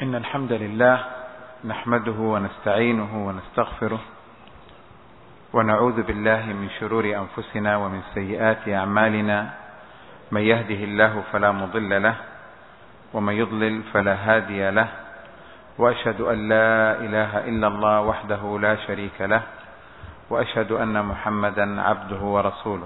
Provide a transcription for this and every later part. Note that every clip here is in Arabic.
إن الحمد لله نحمده ونستعينه ونستغفره ونعوذ بالله من شرور أنفسنا ومن سيئات أعمالنا. من يهده الله فلا مضل له ومن يضلل فلا هادي له، وأشهد أن لا إله إلا الله وحده لا شريك له، وأشهد أن محمدا عبده ورسوله.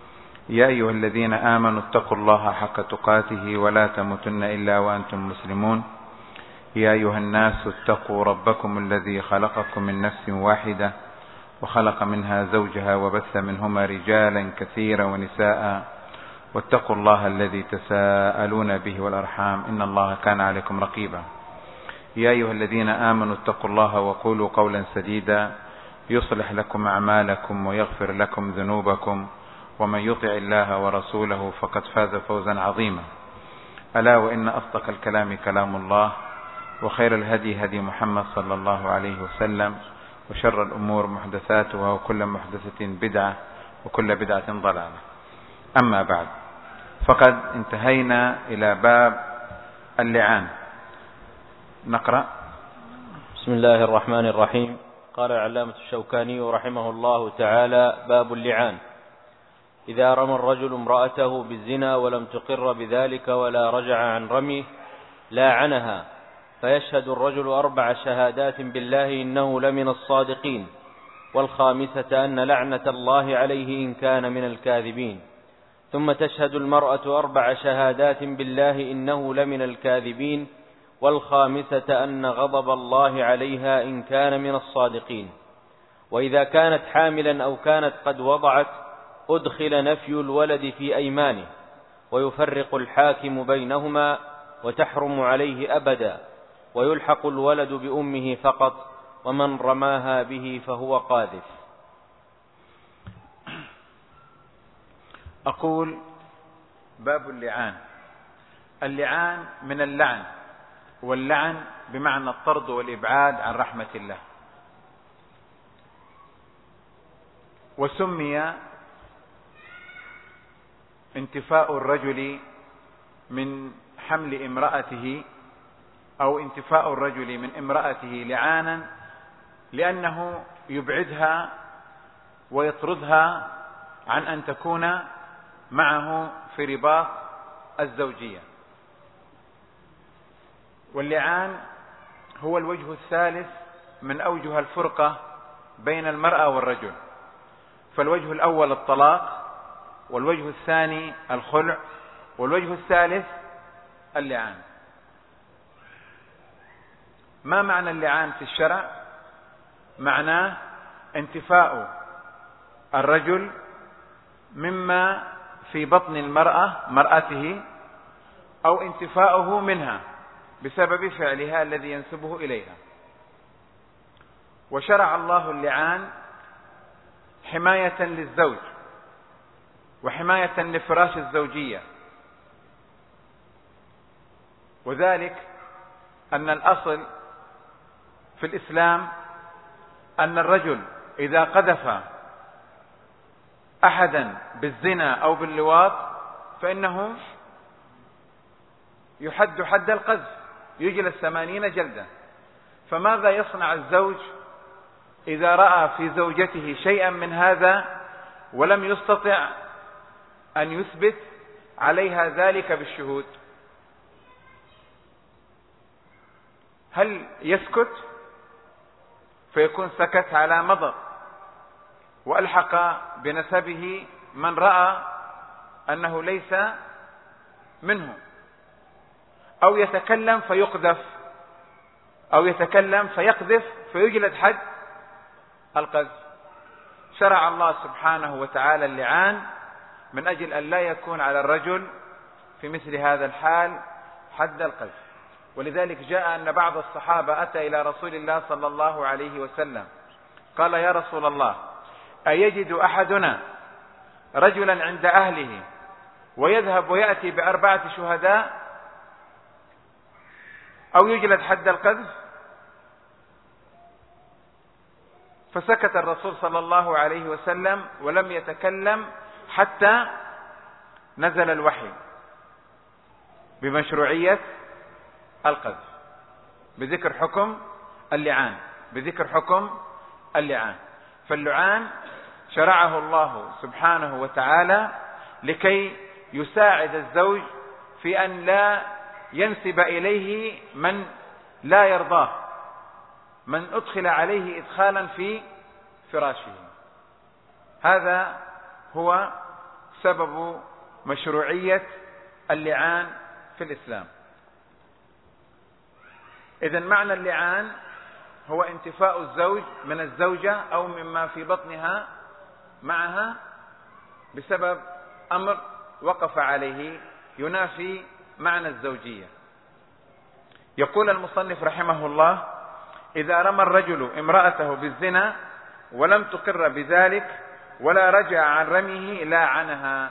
يا أيها الذين آمنوا اتقوا الله حق تقاته ولا تموتن إلا وأنتم مسلمون. يا أيها الناس اتقوا ربكم الذي خلقكم من نفس واحدة وخلق منها زوجها وبث منهما رجالا كثيرا ونساء، واتقوا الله الذي تساءلون به والأرحام إن الله كان عليكم رقيبا. يا أيها الذين آمنوا اتقوا الله وقولوا قولا سديدا يصلح لكم أعمالكم ويغفر لكم ذنوبكم، ومن يطع الله ورسوله فقد فاز فوزا عظيما. ألا وإن أصدق الكلام كلام الله، وخير الهدي هدي محمد صلى الله عليه وسلم، وشر الأمور محدثاتها وكل محدثة بدعة وكل بدعة ضلالة. أما بعد، فقد انتهينا إلى باب اللعان. نقرأ. بسم الله الرحمن الرحيم. قال العلامة الشوكاني رحمه الله تعالى: باب اللعان: إذا رمى الرجل امرأته بالزنا ولم تقر بذلك ولا رجع عن رميه لاعنها، فيشهد الرجل 4 شهادات بالله إنه لمن الصادقين، والخامسة أن لعنة الله عليه إن كان من الكاذبين. ثم تشهد المرأة 4 شهادات بالله إنه لمن الكاذبين، والخامسة أن غضب الله عليها إن كان من الصادقين. وإذا كانت حاملا أو كانت قد وضعت أدخل نفي الولد في أيمانه، ويفرق الحاكم بينهما، وتحرم عليه أبدا، ويلحق الولد بأمه فقط، ومن رماها به فهو قاذف. أقول: باب اللعان. اللعان من اللعن، واللعن بمعنى الطرد والإبعاد عن رحمة الله. وسمي انتفاء الرجل من حمل امرأته أو انتفاء الرجل من امرأته لعانا، لأنه يبعدها ويطردها عن أن تكون معه في رباط الزوجية. واللعان هو الوجه الثالث من أوجه الفرقة بين المرأة والرجل. فالوجه الأول الطلاق، والوجه الثاني الخلع، والوجه الثالث اللعان. ما معنى اللعان في الشرع؟ معناه انتفاء الرجل مما في بطن المرأة مرأته، أو انتفاؤه منها بسبب فعلها الذي ينسبه إليها. وشرع الله اللعان حماية للزوج وحماية لفراش الزوجية، وذلك أن الأصل في الإسلام أن الرجل إذا قذف أحدا بالزنا أو باللواط فإنه يحد حد القذف، يجلد 80 جلدة. فماذا يصنع الزوج إذا رأى في زوجته شيئا من هذا ولم يستطع أن يثبت عليها ذلك بالشهود؟ هل يسكت فيكون سكت على مضض وألحق بنسبه من رأى أنه ليس منه، أو يتكلم فيقذف، أو يتكلم فيقذف فيجلد حد القذف؟ شرع الله سبحانه وتعالى اللعان من أجل أن لا يكون على الرجل في مثل هذا الحال حد القذف. ولذلك جاء أن بعض الصحابة أتى إلى رسول الله صلى الله عليه وسلم قال: يا رسول الله، أيجد أحدنا رجلا عند أهله ويذهب ويأتي ب4 شهداء أو يجلد حد القذف؟ فسكت الرسول صلى الله عليه وسلم ولم يتكلم حتى نزل الوحي بمشروعية القذف. بذكر حكم اللعان، بذكر حكم اللعان. فاللعان شرعه الله سبحانه وتعالى لكي يساعد الزوج في أن لا ينسب إليه من لا يرضاه، من أدخل عليه إدخالا في فراشه. هذا هو سبب مشروعية اللعان في الإسلام. إذن معنى اللعان هو انتفاء الزوج من الزوجة أو مما في بطنها معها بسبب أمر وقف عليه ينافي معنى الزوجية. يقول المصنف رحمه الله: إذا رمى الرجل امرأته بالزنا ولم تقر بذلك ولا رجع عن رميه لاعنها،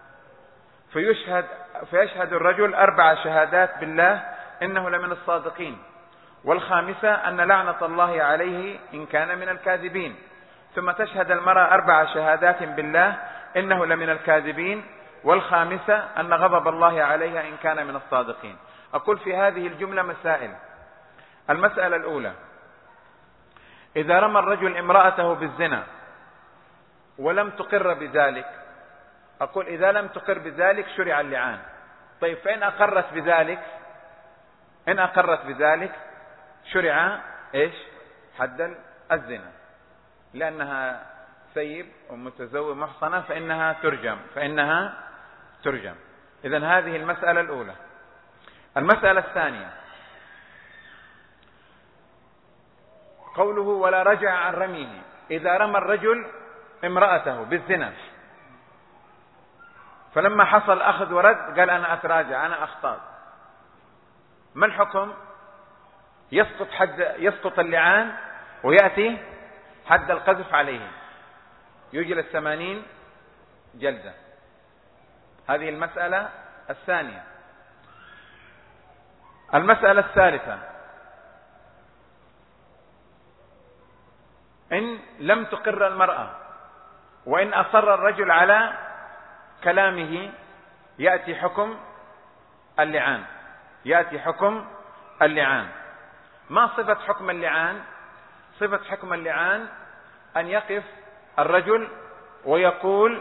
فيشهد الرجل 4 شهادات بالله إنه لمن الصادقين، والخامسة أن لعنة الله عليه إن كان من الكاذبين، ثم تشهد المرأة 4 شهادات بالله إنه لمن الكاذبين، والخامسة أن غضب الله عليها إن كان من الصادقين. أقول في هذه الجملة مسائل. المسألة الأولى: إذا رمى الرجل امرأته بالزنا ولم تقر بذلك، أقول إذا لم تقر بذلك شرع اللعان. طيب فإن أقرت بذلك، إن أقرت بذلك شرع إيش؟ حد الزنا، لأنها سيب ومتزوج محصنة فإنها ترجم. إذن هذه المسألة الأولى. المسألة الثانية: قوله ولا رجع عن رميه. إذا رمى الرجل امرأته بالزنا فلما حصل أخذ ورد قال أنا أتراجع، أنا أخطأ، ما الحكم؟ يسقط اللعان ويأتي حد القذف عليه، يجلد 80 جلدة. هذه المسألة الثانية. المسألة الثالثة: إن لم تقر المرأة وإن أصر الرجل على كلامه يأتي حكم اللعان، يأتي حكم اللعان. ما صفة حكم اللعان؟ صفة حكم اللعان أن يقف الرجل ويقول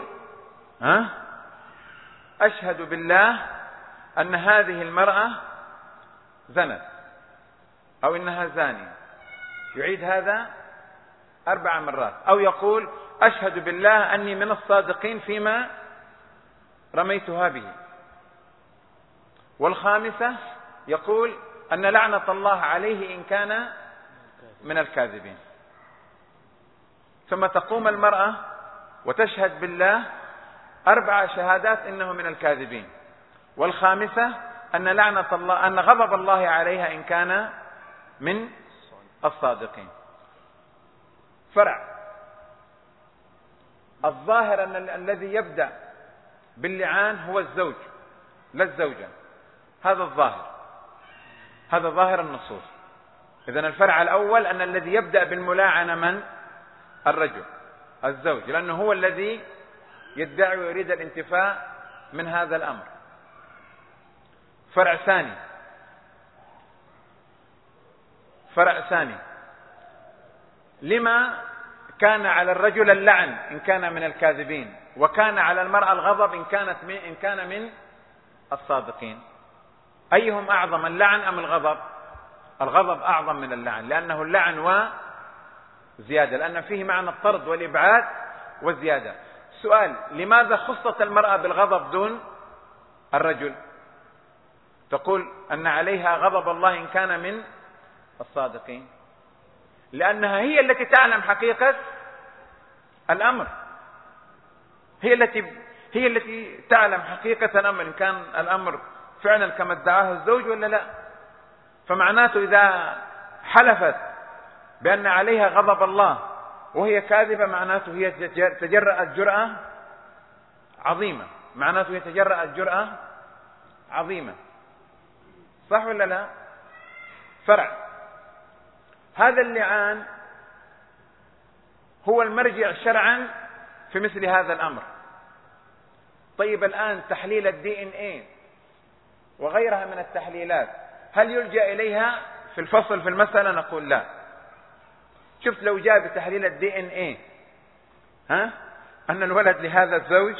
أشهد بالله أن هذه المرأة زنت أو إنها زانية، يعيد هذا 4 مرات، أو يقول أشهد بالله أني من الصادقين فيما رميتها به. والخامسة يقول أن لعنة الله عليه إن كان من الكاذبين. ثم تقوم المرأة وتشهد بالله 4 شهادات إنه من الكاذبين، والخامسة أن لعنة الله، أن غضب الله عليها إن كان من الصادقين. فرع الظاهر أن الذي يبدأ باللعان هو الزوج لا الزوجة، هذا الظاهر، هذا ظاهر النصوص. إذن الفرع الأول أن الذي يبدأ بالملاعنة من؟ الرجل الزوج، لأنه هو الذي يدعي ويريد الانتفاء من هذا الأمر. فرع ثاني: لما كان على الرجل اللعن إن كان من الكاذبين وكان على المرأة الغضب إن كان من الصادقين؟ أيهم أعظم، اللعن أم الغضب؟ الغضب أعظم من اللعن، لأنه اللعن وزيادة، لأن فيه معنى الطرد والإبعاد والزيادة. سؤال: لماذا خصت المرأة بالغضب دون الرجل؟ تقول أن عليها غضب الله إن كان من الصادقين، لأنها هي التي تعلم حقيقة الأمر، هي التي تعلم حقيقة الأمر، إن كان الأمر فعلا كما ادعاه الزوج ولا لا. فمعناته إذا حلفت بأن عليها غضب الله وهي كاذبة، معناته هي تجرأت جرأة عظيمة، معناته هي تجرأت جرأة عظيمة، صح ولا لا؟ فرع هذا اللعان هو المرجع شرعا في مثل هذا الأمر. طيب الآن تحليل الDNA وغيرها من التحليلات هل يلجأ إليها في الفصل في المسألة نقول لا. شفت لو جاء بتحليل DNA أن الولد لهذا الزوج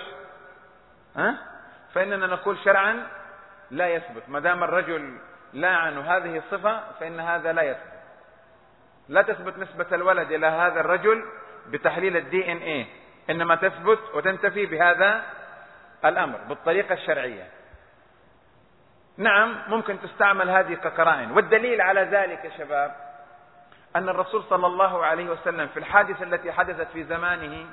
فإننا نقول شرعا لا يثبت، ما دام الرجل لاعن هذه الصفة فإن هذا لا يثبت، لا تثبت نسبة الولد إلى هذا الرجل بتحليل DNA، إنما تثبت وتنتفي بهذا الأمر بالطريقة الشرعية. نعم ممكن تستعمل هذه كقرائن، والدليل على ذلك يا شباب أن الرسول صلى الله عليه وسلم في الحادثة التي حدثت في زمانه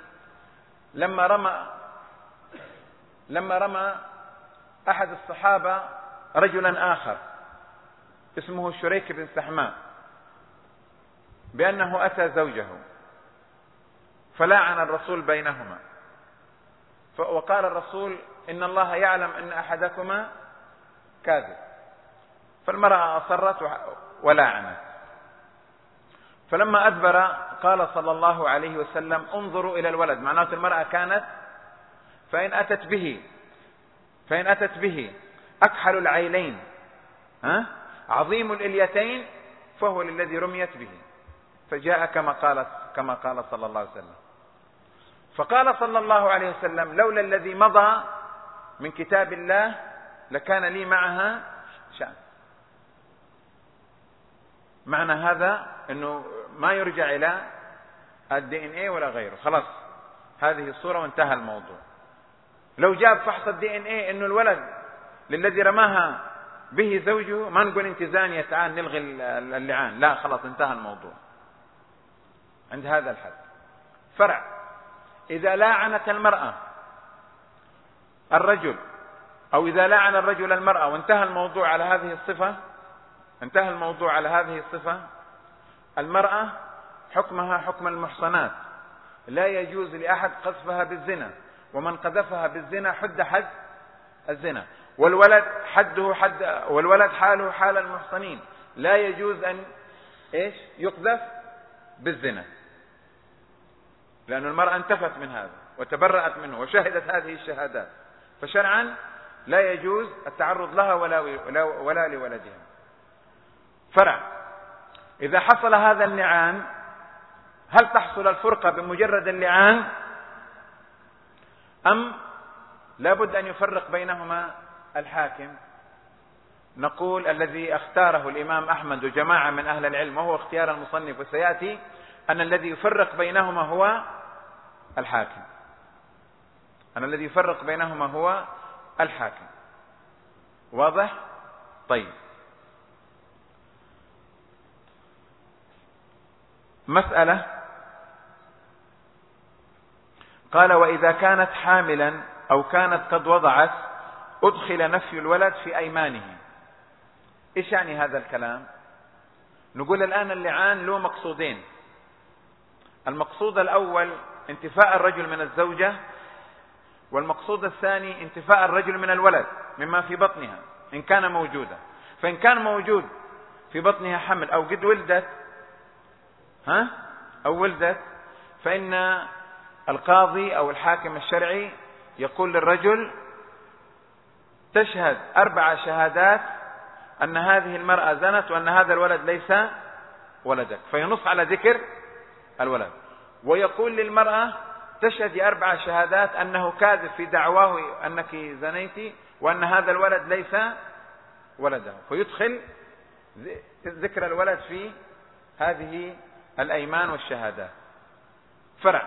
لما رمى أحد الصحابة رجلا آخر اسمه شريك بن سحماء بأنه أتى زوجه، فلاعن الرسول بينهما، وقال الرسول إن الله يعلم أن أحدكما كاذب، فالمرأة أصرت ولاعنت. فلما أدبر قال صلى الله عليه وسلم انظروا إلى الولد، معناته المرأة كانت فإن أتت به أكحل العينين عظيم الإليتين فهو للذي رميت به، فجاء كما قال صلى الله عليه وسلم. فقال صلى الله عليه وسلم لولا الذي مضى من كتاب الله لكان لي معها شأن. معنى هذا أنه ما يرجع إلى DNA ولا غيره، خلاص هذه الصورة وانتهى الموضوع. لو جاب فحص DNA أنه الولد للذي رماها به زوجه ما نقول انت زانية تعال نلغي اللعان، لا خلاص انتهى الموضوع عند هذا الحد. فرع: إذا لاعنت المرأة الرجل أو إذا لاعن الرجل المرأة وانتهى الموضوع على هذه الصفة، المرأة حكمها حكم المحصنات، لا يجوز لأحد قذفها بالزنا، ومن قذفها بالزنا حد الزنا، والولد حاله حال المحصنين، لا يجوز أن يقذف بالزنا، لأن المرأة انتفت من هذا وتبرأت منه وشهدت هذه الشهادات، فشرعا لا يجوز التعرض لها ولا لولدها. فرع: إذا حصل هذا اللعان هل تحصل الفرقة بمجرد اللعان أم لابد أن يفرق بينهما الحاكم؟ نقول الذي اختاره الإمام أحمد وجماعة من أهل العلم وهو اختيار المصنف وسيأتي أن الذي يفرق بينهما هو الحاكم. واضح؟ طيب. مسألة: قال وإذا كانت حاملا أو كانت قد وضعت أدخل نفي الولد في أيمانه. إيش يعني هذا الكلام؟ نقول الآن اللعان له مقصودين. المقصود الأول انتفاء الرجل من الزوجة، والمقصود الثاني انتفاء الرجل من الولد مما في بطنها إن كان موجودا. فإن كان موجود في بطنها حمل أو قد ولدت فإن القاضي أو الحاكم الشرعي يقول للرجل تشهد 4 شهادات أن هذه المرأة زنت وأن هذا الولد ليس ولدك، فينص على ذكر الولد. ويقول للمرأة تشهد 4 شهادات أنه كاذب في دعواه أنك زنيتي وأن هذا الولد ليس ولده، فيدخل ذكر الولد في هذه الأيمان والشهادات. فرع: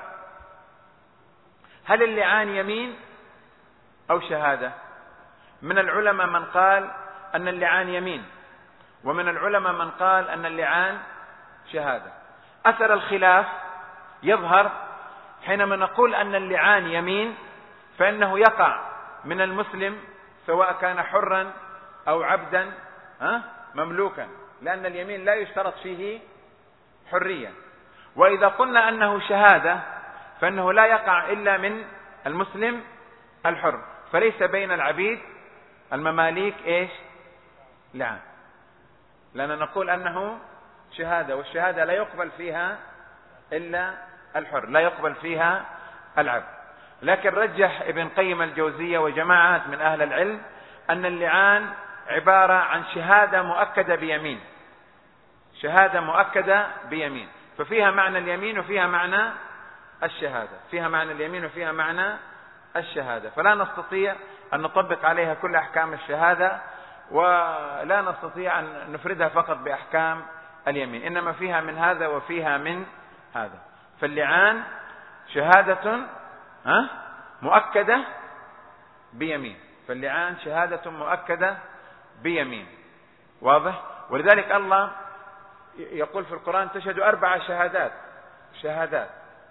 هل اللعان يمين أو شهادة؟ من العلماء من قال أن اللعان يمين، ومن العلماء من قال أن اللعان شهادة. أثر الخلاف يظهر حينما نقول أن اللعان يمين، فإنه يقع من المسلم سواء كان حرا أو عبدا مملوكا، لأن اليمين لا يشترط فيه حرية. وإذا قلنا أنه شهادة فإنه لا يقع إلا من المسلم الحر، فليس بين العبيد المماليك لعان، لأن نقول أنه شهادة، والشهادة لا يقبل فيها إلا الحر، لا يقبل فيها العبد. لكن رجح ابن قيم الجوزية وجماعات من أهل العلم أن اللعان عبارة عن شهادة مؤكدة بيمين، شهادة مؤكدة بيمين، ففيها معنى اليمين وفيها معنى الشهادة، فيها معنى اليمين وفيها معنى الشهادة، فلا نستطيع أن نطبق عليها كل أحكام الشهادة، ولا نستطيع أن نفردها فقط بأحكام اليمين، إنما فيها من هذا وفيها من هذا. فاللعان شهادة مؤكدة بيمين، فاللعان شهادة مؤكدة بيمين، واضح؟ ولذلك الله يقول في القرآن تشهد 4 شهادات.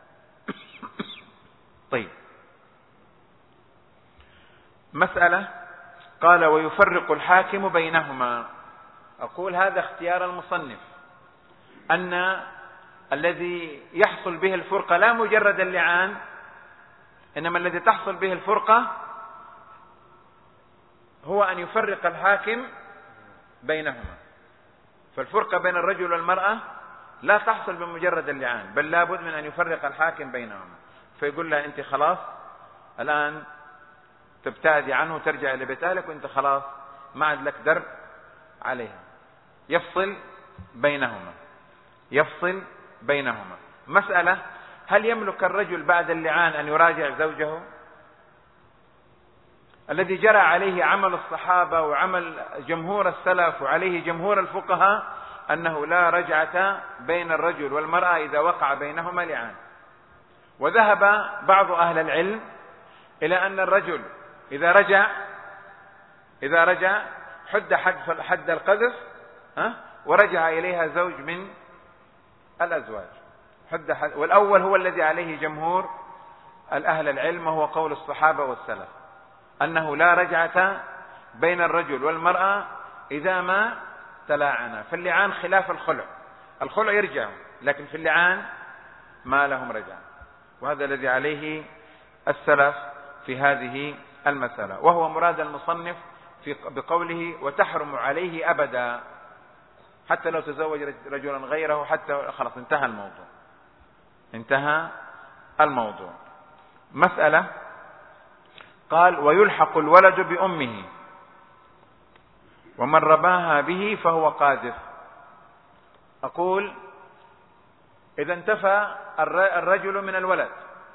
طيب، مسألة قال ويفرق الحاكم بينهما. أقول هذا اختيار المصنف، أن الذي يحصل به الفرقة لا مجرد اللعان، إنما الذي تحصل به الفرقة هو أن يفرق الحاكم بينهما. فالفرقة بين الرجل والمرأة لا تحصل بمجرد اللعان، بل لابد من أن يفرق الحاكم بينهما، فيقول لها أنت خلاص الآن تبتعدي عنه وترجع لبيت أهلك، وأنت خلاص ما عاد لك درب عليها. يفصل بينهما. مسألة: هل يملك الرجل بعد اللعان أن يراجع زوجه؟ الذي جرى عليه عمل الصحابة وعمل جمهور السلف وعليه جمهور الفقهاء أنه لا رجعة بين الرجل والمرأة إذا وقع بينهما لعان. وذهب بعض أهل العلم إلى أن الرجل إذا رجع حد القذف ورجع إليها زوج من الأزواج، والأول هو الذي عليه جمهور أهل العلم، وهو قول الصحابة والسلف، أنه لا رجعة بين الرجل والمرأة إذا ما تلاعنا. فاللعان خلاف الخلع يرجع، لكن في اللعان ما لهم رجعة، وهذا الذي عليه السلف في هذه المسألة، وهو مراد المصنف بقوله وتحرم عليه أبدا، حتى لو تزوج رجلا غيره، حتى خلاص انتهى الموضوع. مسألة قال ويلحق الولد بأمه ومن رباها به فهو قاذف. أقول إذا انتفى الرجل من الولد،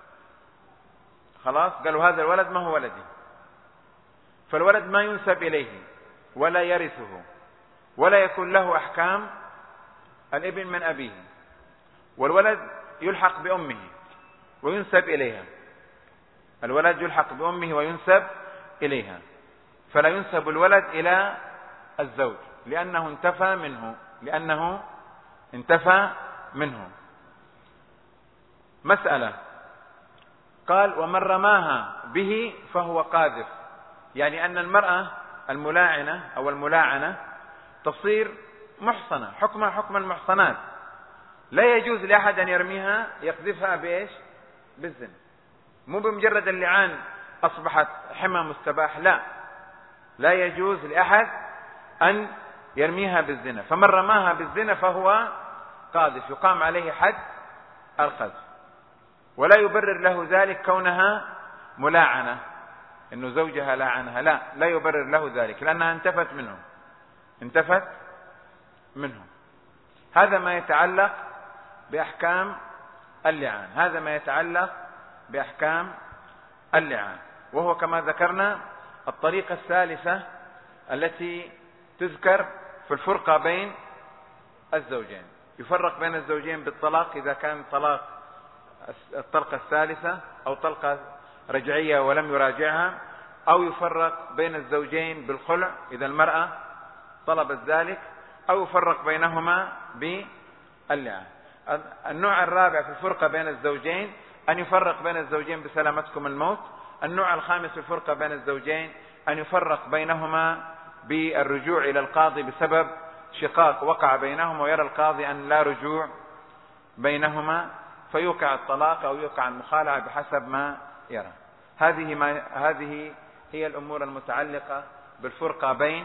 خلاص قالوا هذا الولد ما هو ولدي، فالولد ما ينسب إليه ولا يرثه ولا يكون له أحكام الابن من أبيه، والولد يلحق بأمه وينسب إليها، الولد يلحق بأمه وينسب إليها، فلا ينسب الولد إلى الزوج لأنه انتفى منه. مسألة قال ومن رماها به فهو قاذف، يعني أن المرأة الملاعنة أو الملاعنة تصير محصنة، حكمها حكم المحصنات، لا يجوز لأحد أن يرميها يقذفها بإيش؟ بالزنا، مو بمجرد اللعان أصبحت حمى مستباح، لا يجوز لأحد أن يرميها بالزنا، فمن رماها بالزنا فهو قاذف، يقام عليه حد القذف، ولا يبرر له ذلك كونها ملاعنة، إنه زوجها لاعنها، لا يبرر له ذلك لأنها انتفت منه. هذا ما يتعلق بأحكام اللعان، وهو كما ذكرنا الطريقة الثالثة التي تذكر في الفرقة بين الزوجين. يفرق بين الزوجين بالطلاق إذا كان الطلقة الثالثة أو طلقة رجعية ولم يراجعها، أو يفرق بين الزوجين بالخلع إذا المرأة طلبت ذلك، أو يفرق بينهما باللعان. النوع الرابع في الفرقة بين الزوجين أن يفرق بين الزوجين بسلامتكم الموت. النوع الخامس في الفرقة بين الزوجين أن يفرق بينهما بالرجوع إلى القاضي بسبب شقاق وقع بينهما ويرى القاضي أن لا رجوع بينهما، فيوقع الطلاق أو يوقع المخالعة بحسب ما يرى. هذه هي الأمور المتعلقة بالفرقة بين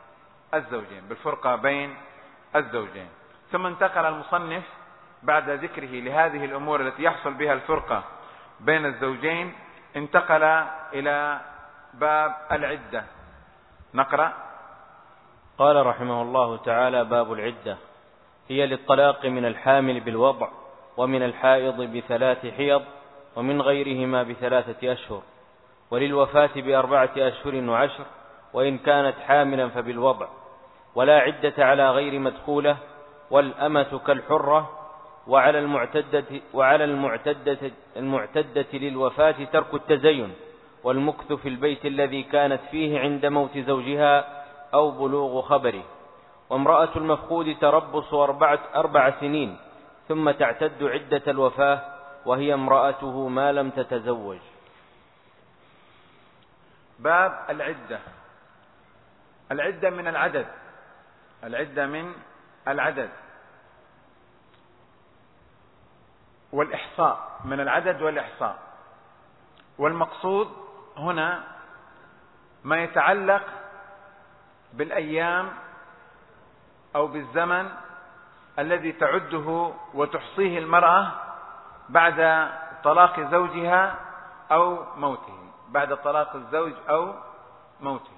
الزوجين. ثم انتقل المصنف بعد ذكره لهذه الأمور التي يحصل بها الفرقة بين الزوجين، انتقل إلى باب العدة. نقرأ. قال رحمه الله تعالى: باب العدة. هي للطلاق من الحامل بالوضع، ومن الحائض ب3 حيض، ومن غيرهما ب3 أشهر، وللوفاة ب4 أشهر و10، وإن كانت حاملا فبالوضع، ولا عدة على غير مدخولة، والأمة كالحرة. وعلى المعتدة للوفاة ترك التزين والمكث في البيت الذي كانت فيه عند موت زوجها أو بلوغ خبره. وامرأة المفقود تربص 4 سنين ثم تعتد عدة الوفاة، وهي امرأته ما لم تتزوج. باب العدة. العدة من العدد، العدة من العدد، والإحصاء من العدد والإحصاء. والمقصود هنا ما يتعلق بالأيام أو بالزمن الذي تعده وتحصيه المرأة بعد طلاق زوجها أو موته، بعد طلاق الزوج أو موته.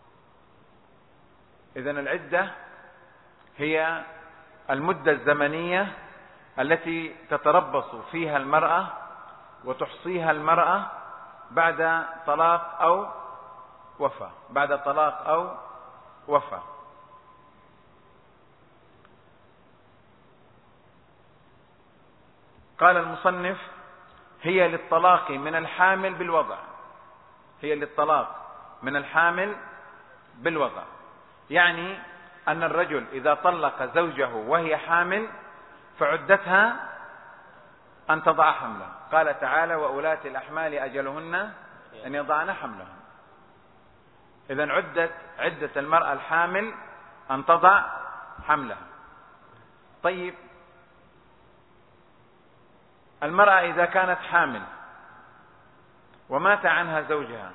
إذن العدة هي المدة الزمنية التي تتربص فيها المرأة وتحصيها المرأة بعد طلاق أو وفاة، بعد طلاق أو وفاة. قال المصنف: هي للطلاق من الحامل بالوضع، هي للطلاق من الحامل بالوضع، يعني أن الرجل إذا طلق زوجه وهي حامل فعدتها أن تضع حملها. قال تعالى: وأولاة الأحمال أجلهن أن يضعن حملهن. إذن عدة المرأة الحامل أن تضع حملها. طيب، المرأة إذا كانت حامل ومات عنها زوجها،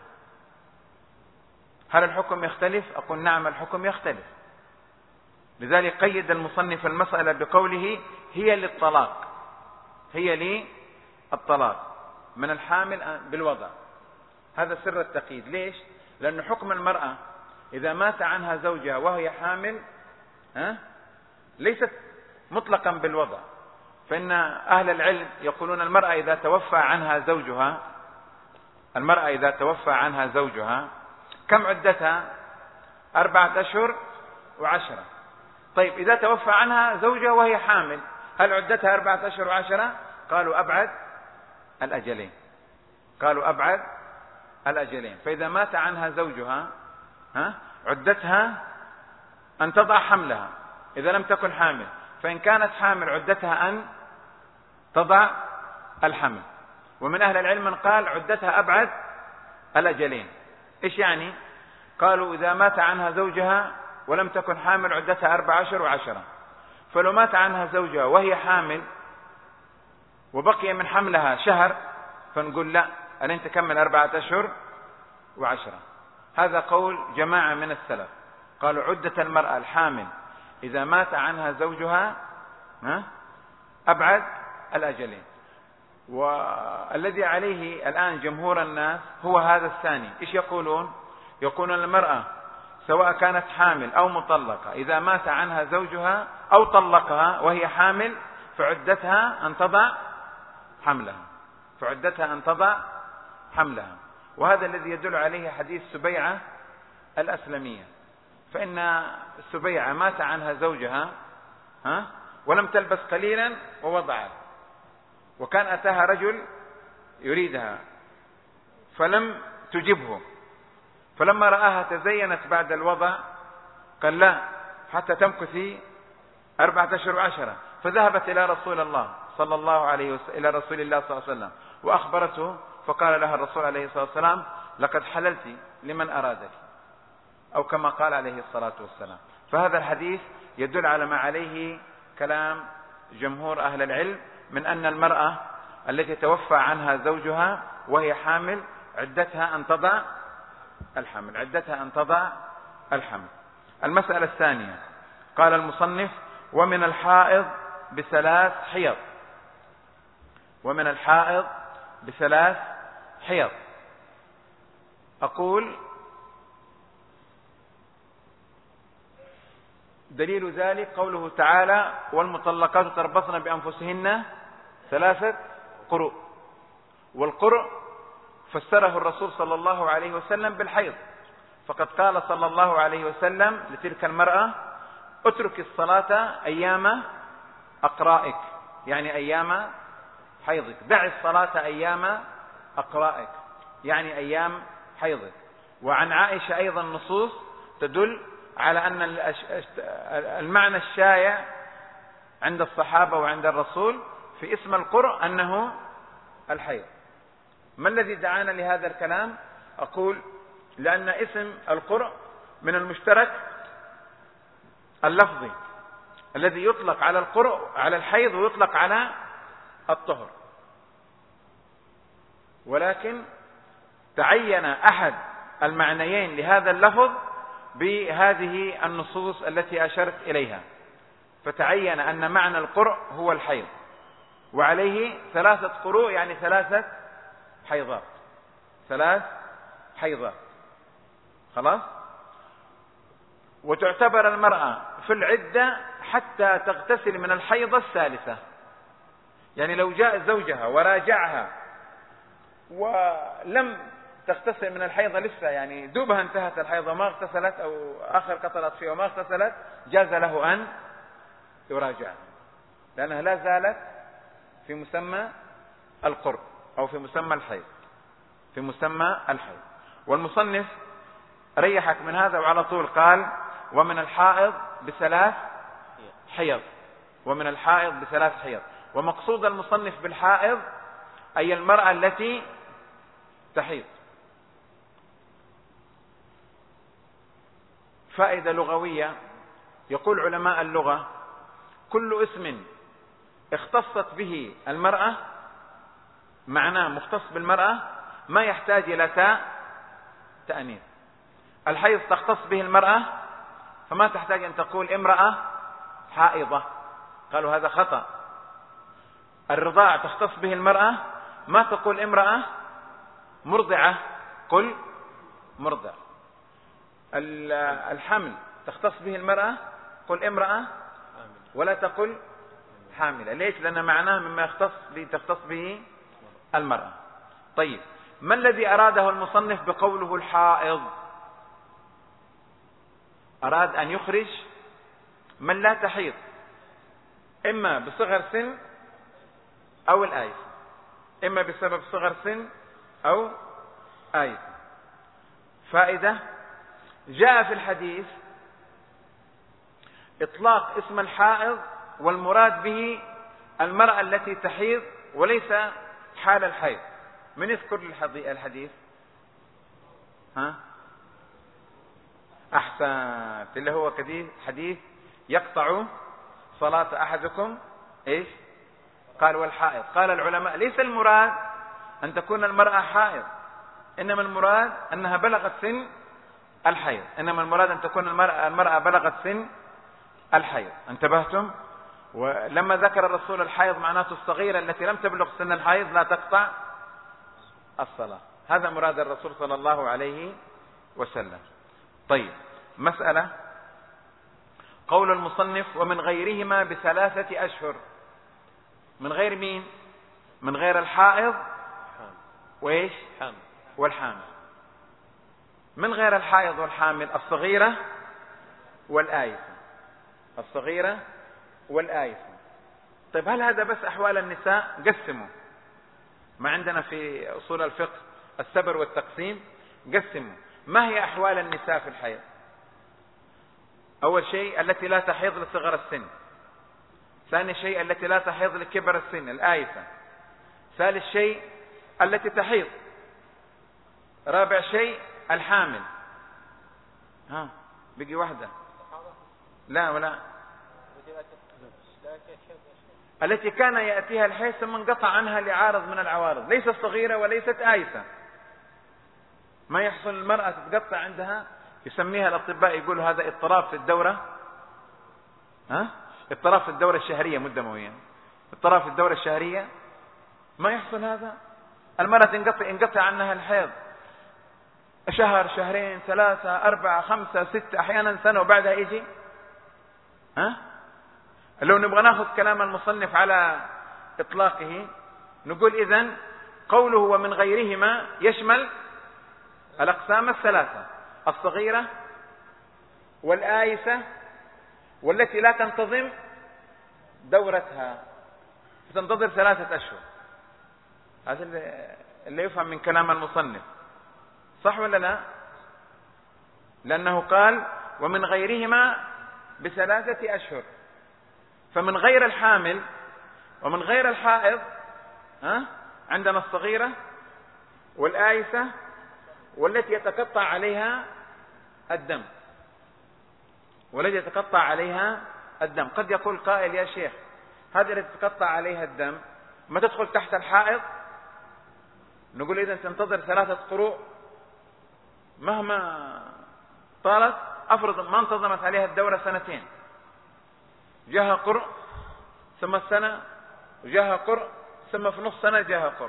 هل الحكم يختلف؟ أقول نعم، الحكم يختلف. لذلك قيد المصنف المسألة بقوله: هي للطلاق، هي للطلاق من الحامل بالوضع. هذا سر التقييد. ليش؟ لأن حكم المرأة إذا مات عنها زوجها وهي حامل ليست مطلقا بالوضع. فإن أهل العلم يقولون المرأة إذا توفى عنها زوجها، المرأة إذا توفى عنها زوجها كم عدتها؟ 4 أشهر و10. طيب، إذا توفى عنها زوجها وهي حامل، هل عدتها 4 أشهر و10؟ قالوا أبعد الأجلين، قالوا أبعد الأجلين. فإذا مات عنها زوجها عدتها أن تضع حملها إذا لم تكن حامل، فإن كانت حامل عدتها أن تضع الحمل. ومن أهل العلم من قال عدتها أبعد الأجلين. إيش يعني؟ قالوا إذا مات عنها زوجها ولم تكن حامل عدتها 4 أشهر و10، فلو مات عنها زوجها وهي حامل وبقي من حملها شهر، فنقول لا، ألين تكمل 4 أشهر و10. هذا قول جماعة من السلف، قالوا عدة المرأة الحامل إذا مات عنها زوجها أبعد الأجلين. والذي عليه الآن جمهور الناس هو هذا الثاني. إيش يقولون؟ يقولون المرأة سواء كانت حامل أو مطلقة إذا مات عنها زوجها أو طلقها وهي حامل فعدتها أن تضع حملها، فعدتها أن تضع حملها. وهذا الذي يدل عليه حديث سبيعة الأسلمية. فإن سبيعة مات عنها زوجها ولم تلبس قليلا ووضعت، وكان أتاها رجل يريدها فلم تجبه، فلما رآها تزينت بعد الوضع قال لا حتى تمكثي 4 أشهر و10. فذهبت إلى رسول الله صلى الله عليه وسلم، إلى رسول الله صلى الله عليه وسلم، وأخبرته، فقال لها الرسول عليه الصلاة والسلام: لقد حللت لمن أرادك، أو كما قال عليه الصلاة والسلام. فهذا الحديث يدل على ما عليه كلام جمهور أهل العلم من أن المرأة التي توفى عنها زوجها وهي حامل عدتها أن تضع الحمل، عدتها أن تضع الحمل. المسألة الثانية، قال المصنف: ومن الحائض ب3 حيض، ومن الحائض ب3 حيض. أقول دليل ذلك قوله تعالى: والمطلقات تربصن بأنفسهن 3 قروء. والقرء فسره الرسول صلى الله عليه وسلم بالحيض، فقد قال صلى الله عليه وسلم لتلك المرأة: اترك الصلاة أيام أقرائك، يعني أيام حيضك، دع الصلاة أيام أقرائك، يعني أيام حيضك. وعن عائشة أيضا نصوص تدل على أن المعنى الشائع عند الصحابة وعند الرسول في اسم القرء أنه الحيض. ما الذي دعانا لهذا الكلام؟ أقول لأن اسم القرء من المشترك اللفظي الذي يطلق على القرء على الحيض ويطلق على الطهر، ولكن تعين أحد المعنيين لهذا اللفظ بهذه النصوص التي أشرت إليها، فتعين أن معنى القرء هو الحيض، وعليه 3 قروء، يعني 3 حيضات، 3 حيضات. خلاص. وتعتبر المرأة في العدة حتى تغتسل من الحيضة الثالثة، يعني لو جاء زوجها وراجعها ولم تغتسل من الحيضة لسه، يعني دوبها انتهت الحيضة وما اغتسلت أو آخر قطرت فيها وما اغتسلت، جاز له أن يراجعها، لأنها لا زالت في مسمى القرء أو في مسمى الحيض، في مسمى الحيض. والمصنف ريحك من هذا وعلى طول قال: ومن الحائض ب3 حيض، ومن الحائض ب3 حيض. ومقصود المصنف بالحائض أي المرأة التي تحيض. فائدة لغوية: يقول علماء اللغة: كل اسم اختصت به المرأة، معناه مختص بالمرأة، ما يحتاج إلى تاء تأنيث. الحيض تختص به المرأة فما تحتاج أن تقول امرأة حائضة، قالوا هذا خطأ. الرضاع تختص به المرأة، ما تقول امرأة مرضعة، قل مرضع. الحمل تختص به المرأة، قل امرأة ولا تقل حاملة. ليش؟ لأن معناه مما تختص به المرأة. طيب، ما الذي أراده المصنف بقوله الحائض؟ أراد أن يخرج من لا تحيض، إما بصغر سن أو الآيس، إما بسبب صغر سن أو آيس. فائدة: جاء في الحديث إطلاق اسم الحائض والمراد به المرأة التي تحيض وليس حال الحيض. من يذكر الحديث؟ ها؟ أحسنت، اللي هو حديث يقطع صلاة أحدكم إيش؟ قال والحائض. قال العلماء: ليس المراد أن تكون المرأة حائض، إنما المراد أنها بلغت سن الحيض، إنما المراد أن تكون المرأة بلغت سن الحيض. انتبهتم؟ ولما ذكر الرسول الحيض معناته الصغيرة التي لم تبلغ سن الحيض لا تقطع الصلاة، هذا مراد الرسول صلى الله عليه وسلم. طيب، مسألة: قول المصنف: ومن غيرهما ب3 أشهر. من غير مين؟ من غير الحائض وإيش؟ والحامل. من غير الحائض والحامل الصغيرة والآيسة، الصغيرة والآيسة. طيب، هل هذا بس أحوال النساء؟ قسموا، ما عندنا في أصول الفقه السبر والتقسيم، قسموا ما هي أحوال النساء في الحيض. أول شيء التي لا تحيض لصغر السن، ثاني شيء التي لا تحيض لكبر السن الآيسة، ثالث شيء التي تحيض، رابع شيء الحامل. بقي واحدة، لا ولا التي كان يأتيها الحيض ثم انقطع عنها لعارض من العوارض، ليست صغيرة وليست آيسة. ما يحصل المرأة تتقطع عندها، يسميها الأطباء يقولوا هذا اضطراب في الدورة، اضطراب في الدورة الشهرية مدموية، اضطراب في الدورة الشهرية. ما يحصل هذا. المرأة انقطع عنها الحيض شهر، شهرين، 3، 4، 5، 6، أحيانا سنة، وبعدها يجي لو نبغى ناخذ كلام المصنف على إطلاقه نقول إذن قوله ومن غيرهما يشمل الأقسام الثلاثة: الصغيرة والآيسة والتي لا تنتظم دورتها، تنتظر 3 أشهر. هذا اللي يفهم من كلام المصنف، صح ولا لا؟ لأنه قال ومن غيرهما ب3 أشهر، فمن غير الحامل ومن غير الحائض عندنا الصغيرة والآيسة والتي يتقطع عليها الدم، والتي يتقطع عليها الدم. قد يقول قائل يا شيخ هذه التي تتقطع عليها الدم ما تدخل تحت الحائض؟ نقول إذا تنتظر 3 قروء مهما طالت. أفرض ما انتظمت عليها الدورة 2 جاها قرء ثم السنة وجاها قرء ثم في نص سنة جاها قرء،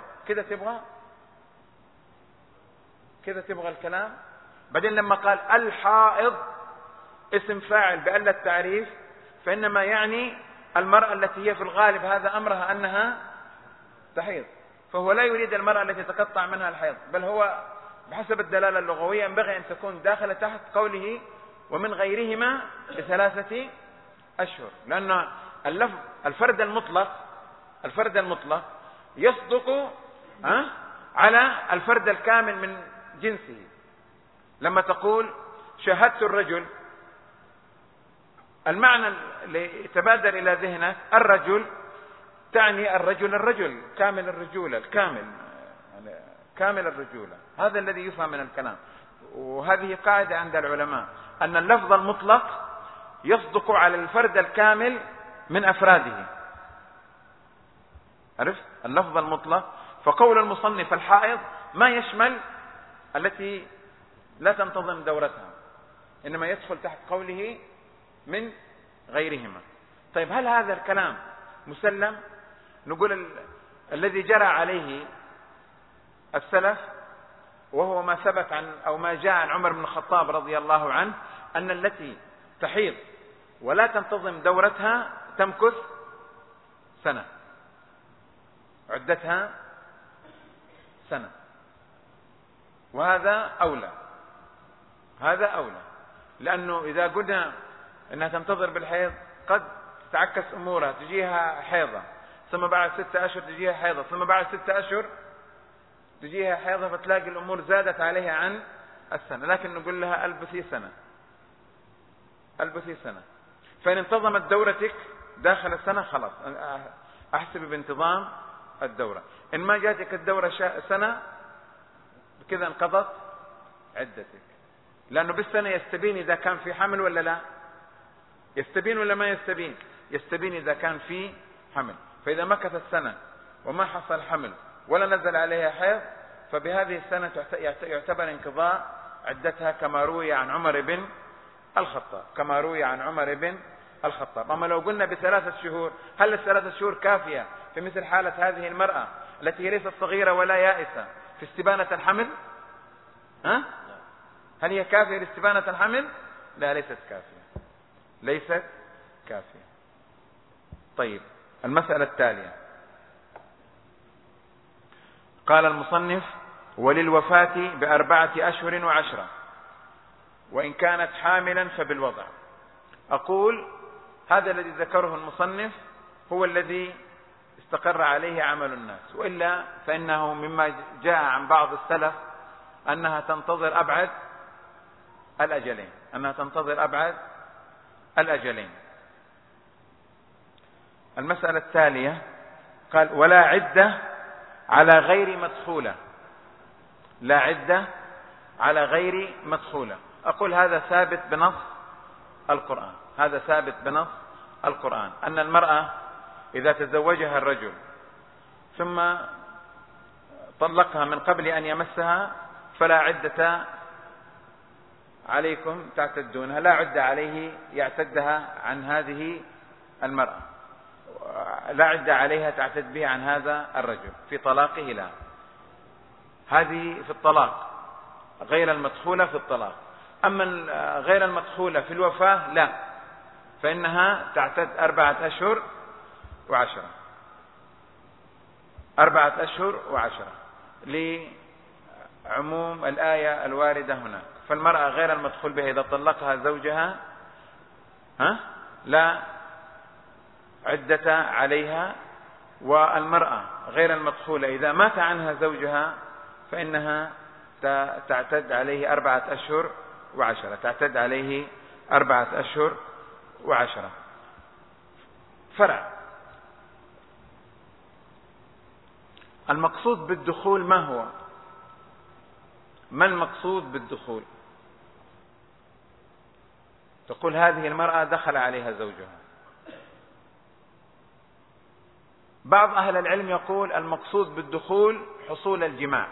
كذا تبغى الكلام. بعدين لما قال الحائض اسم فاعل بألا التعريف، فإنما يعني المرأة التي هي في الغالب هذا أمرها أنها تحيض، فهو لا يريد المرأة التي تقطع منها الحيض، بل هو بحسب الدلالة اللغوية ينبغي أن تكون داخلة تحت قوله ومن غيرهما ب3 أشهر، لأن اللفظ الفرد المطلق يصدق على الفرد الكامل من جنسه. لما تقول شاهدت الرجل، المعنى اللي يتبادر إلى ذهنك الرجل، تعني الرجل كامل الرجولة، كامل الرجولة. هذا الذي يفهم من الكلام، وهذه قاعدة عند العلماء أن اللفظ المطلق يصدق على الفرد الكامل من أفراده. عرفت اللفظ المطلق؟ فقول المصنف الحائض ما يشمل التي لا تنتظم دورتها، إنما يدخل تحت قوله من غيرهما. طيب هل هذا الكلام مسلم؟ نقول الذي جرى عليه السلف وهو ما ثبت عن أو ما جاء عن عمر بن الخطاب رضي الله عنه أن التي تحيض ولا تنتظم دورتها تمكث 1 عدتها 1. وهذا أولى، لأنه إذا قلنا أنها تنتظر بالحيض قد تتعكس أمورها، تجيها حيضة ثم بعد 6 أشهر تجيها حيضة ثم بعد 6 أشهر تجيها حيضة، فتلاقي الأمور زادت عليها عن 1. لكن نقول لها ألبثي سنة. فإن انتظمت دورتك داخل 1 خلاص أحسب بانتظام الدورة. إن ما جاتك الدورة 1 بكذا انقضت عدتك، لأنه بالسنة يستبين إذا كان في حمل ولا لا، يستبين ولا ما يستبين؟ يستبين إذا كان في حمل. فإذا مكثت 1 وما حصل حمل ولا نزل عليها حيض فبهذه السنة يعتبر انقضاء عدتها كما روي عن عمر بن الخطاب. أما لو قلنا ب3 شهور، هل 3 شهور كافية في مثل حالة هذه المرأة التي ليست صغيرة ولا يائسة في استبانة الحمل؟ هل هي كافية لاستبانة الحمل؟ لا، ليست كافية. طيب المسألة التالية، قال المصنف وللوفاة ب4 أشهر و10 وإن كانت حاملا فبالوضع. أقول هذا الذي ذكره المصنف هو الذي استقر عليه عمل الناس، وإلا فإنه مما جاء عن بعض السلف أنها تنتظر أبعد الأجلين. المسألة التالية قال ولا عدة على غير مدخولة. أقول هذا ثابت بنص القرآن، أن المرأة إذا تزوجها الرجل ثم طلقها من قبل أن يمسها فلا عدة عليكم تعتدونها، لا عدة عليه يعتدها عن هذه المرأة، لا عدة عليها تعتد به عن هذا الرجل في طلاقه. لا، هذه في الطلاق، غير المدخولة في الطلاق. أما غير المدخولة في الوفاة لا، فإنها تعتد 4 أشهر و10. 4 أشهر و10 لعموم الآية الواردة هناك. فالمرأة غير المدخول بها إذا طلقها زوجها لا عدة عليها، والمرأة غير المدخولة إذا مات عنها زوجها فإنها تعتد عليه 4 أشهر و10. تعتد عليه 4 أشهر و10. فرع. المقصود بالدخول ما هو؟ ما المقصود بالدخول؟ تقول هذه المرأة دخل عليها زوجها. بعض أهل العلم يقول المقصود بالدخول حصول الجماع،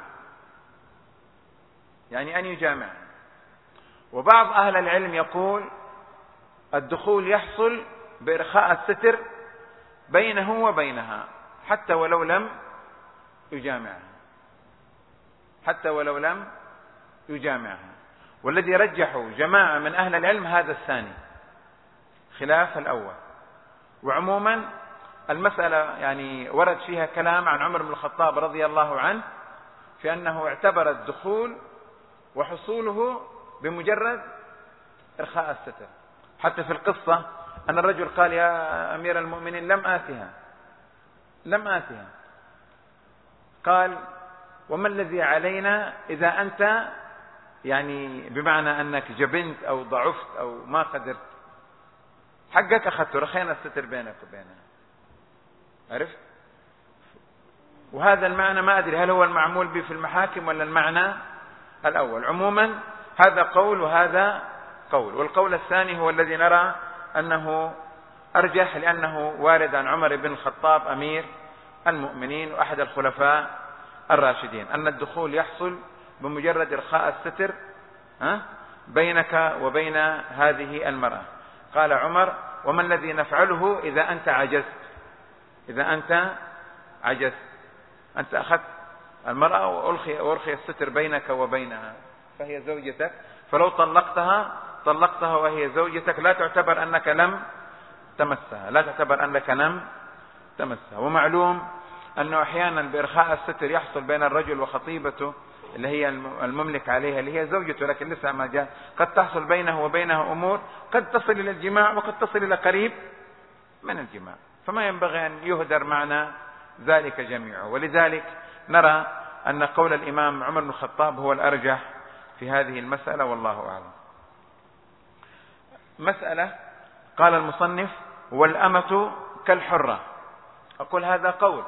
يعني أن يجامع. وبعض أهل العلم يقول الدخول يحصل بإرخاء الستر بينه وبينها حتى ولو لم يجامعها، حتى ولو لم يجامعها. والذي رجحوا جماعة من أهل العلم هذا الثاني خلاف الأول. وعموما المسألة يعني ورد فيها كلام عن عمر بن الخطاب رضي الله عنه في أنه اعتبر الدخول وحصوله بمجرد إرخاء الستر. حتى في القصة أن الرجل قال يا أمير المؤمنين لم آتها. قال وما الذي علينا إذا أنت يعني بمعنى أنك جبنت أو ضعفت أو ما قدرت، حقك أخذت، رخينا الستر بينك وبينها. عرفت؟ وهذا المعنى ما أدري هل هو المعمول به في المحاكم ولا المعنى الأول. عموما هذا قول وهذا قول، والقول الثاني هو الذي نرى أنه أرجح، لأنه وارد عن عمر بن الخطاب أمير المؤمنين وأحد الخلفاء الراشدين أن الدخول يحصل بمجرد إرخاء الستر بينك وبين هذه المرأة. قال عمر وما الذي نفعله إذا أنت عجزت؟ إذا أنت عجزت، أنت أخذت المرأة وأرخي الستر بينك وبينها فهي زوجتك، فلو طلقتها وهي زوجتك لا تعتبر أنك لم تمسها، لا تعتبر أنك لم تمسها. ومعلوم أنه أحيانا بإرخاء الستر يحصل بين الرجل وخطيبته اللي هي المملك عليها اللي هي زوجته لكن لسه ما جاء، قد تحصل بينه وبينها أمور قد تصل إلى الجماع وقد تصل إلى قريب من الجماع، فما ينبغي أن يهدر معنى ذلك جميعه. ولذلك نرى أن قول الإمام عمر بن الخطاب هو الأرجح في هذه المسألة والله أعلم. مسألة قال المصنف والأمة كالحرة. أقول هذا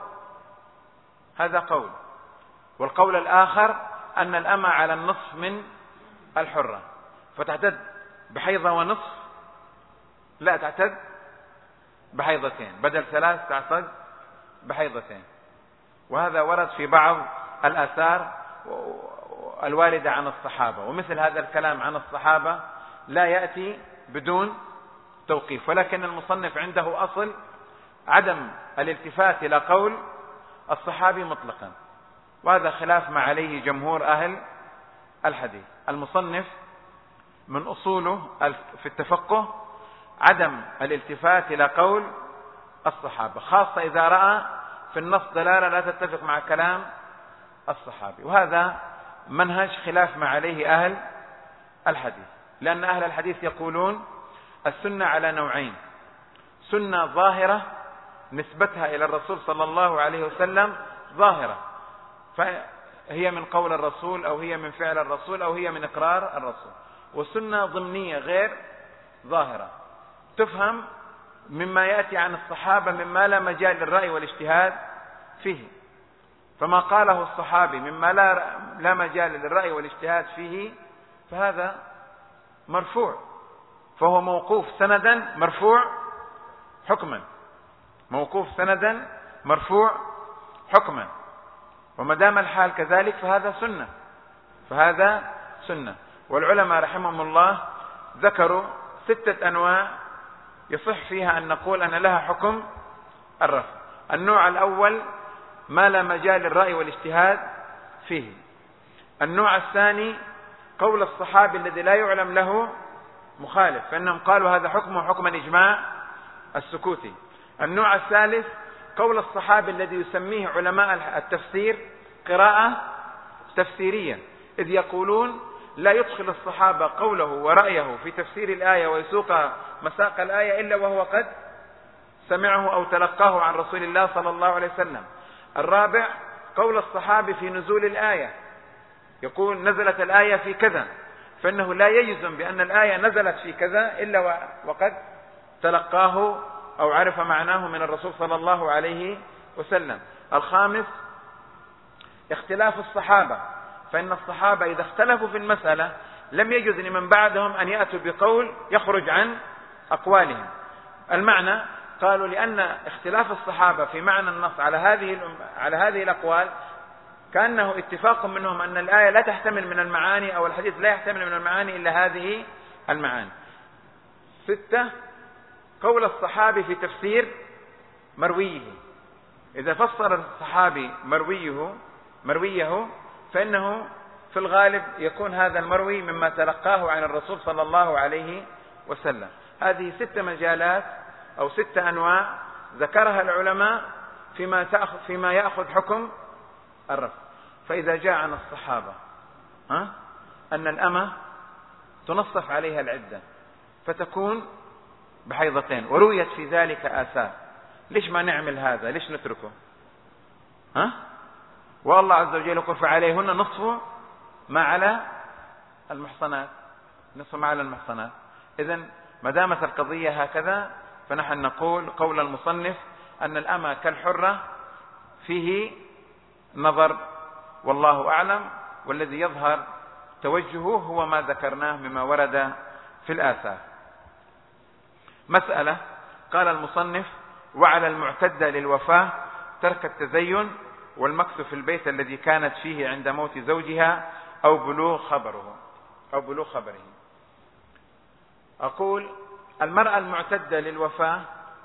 قول، والقول الآخر أن الأمة على النصف من الحرة، فتعتد بحيضة ونصف، لا تعتد بحيضتين، بدل 3 تعتد بحيضتين. وهذا ورد في بعض الآثار الواردة عن الصحابة، ومثل هذا الكلام عن الصحابة لا يأتي بدون توقيف، ولكن المصنف عنده أصل عدم الالتفات إلى قول الصحابي مطلقا، وهذا خلاف ما عليه جمهور أهل الحديث. المصنف من أصوله في التفقه عدم الالتفات إلى قول الصحابة، خاصة إذا رأى في النص دلالة لا تتفق مع كلام الصحابي، وهذا منهج خلاف ما عليه أهل الحديث، لأن أهل الحديث يقولون السنة على نوعين: سنة ظاهرة نسبتها إلى الرسول صلى الله عليه وسلم ظاهرة، فهي من قول الرسول أو هي من فعل الرسول أو هي من إقرار الرسول، وسنة ضمنية غير ظاهرة تفهم مما يأتي عن الصحابة مما لا مجال للرأي والاجتهاد فيه، فما قاله الصحابي مما لا مجال للرأي والاجتهاد فيه فهذا مرفوع، فهو موقوف سندا مرفوع حكما، موقوف سندا مرفوع حكما، وما دام الحال كذلك فهذا سنة. والعلماء رحمهم الله ذكروا 6 أنواع يصح فيها أن نقول أن لها حكم الرفع. النوع الأول ما لا مجال للرأي والاجتهاد فيه. النوع الثاني قول الصحابي الذي لا يعلم له مخالف، فإنهم قالوا هذا حكمه حكم الإجماع السكوتي. النوع الثالث قول الصحابي الذي يسميه علماء التفسير قراءة تفسيرية، إذ يقولون لا يدخل الصحابة قوله ورأيه في تفسير الآية ويسوق مساق الآية إلا وهو قد سمعه أو تلقاه عن رسول الله صلى الله عليه وسلم. الرابع قول الصحابي في نزول الآية، يقول نزلت الآية في كذا، فإنه لا يجزم بأن الآية نزلت في كذا إلا وقد تلقاه أو عرف معناه من الرسول صلى الله عليه وسلم. الخامس اختلاف الصحابة، فإن الصحابة إذا اختلفوا في المسألة لم يجوز لمن بعدهم أن يأتوا بقول يخرج عن أقوالهم. المعنى قالوا لأن اختلاف الصحابة في معنى النص على هذه الأقوال كأنه اتفاق منهم أن الآية لا تحتمل من المعاني أو الحديث لا يحتمل من المعاني إلا هذه المعاني. 6 قول الصحابي في تفسير مرويه، إذا فسر الصحابي مرويه فإنه في الغالب يكون هذا المروي مما تلقاه عن الرسول صلى الله عليه وسلم. هذه 6 مجالات أو 6 أنواع ذكرها العلماء فيما يأخذ حكم الرفع. فإذا جاء عن الصحابة أن الأمة تنصف عليها العدة فتكون بحيضتين ورويت في ذلك آثار، ليش ما نعمل هذا؟ ليش نتركه؟ والله عز وجل يقول فعليهن نصف ما على المحصنات، نصف ما على المحصنات. إذن ما دامت القضية هكذا فنحن نقول قول المصنف أن الأمة كالحرة فيه نظر والله أعلم، والذي يظهر توجهه هو ما ذكرناه مما ورد في الآثار. مسألة قال المصنف وعلى المعتدة للوفاة ترك التزين والمكث في البيت الذي كانت فيه عند موت زوجها أو بلوغ خبره. أقول المرأة المعتدة للوفاة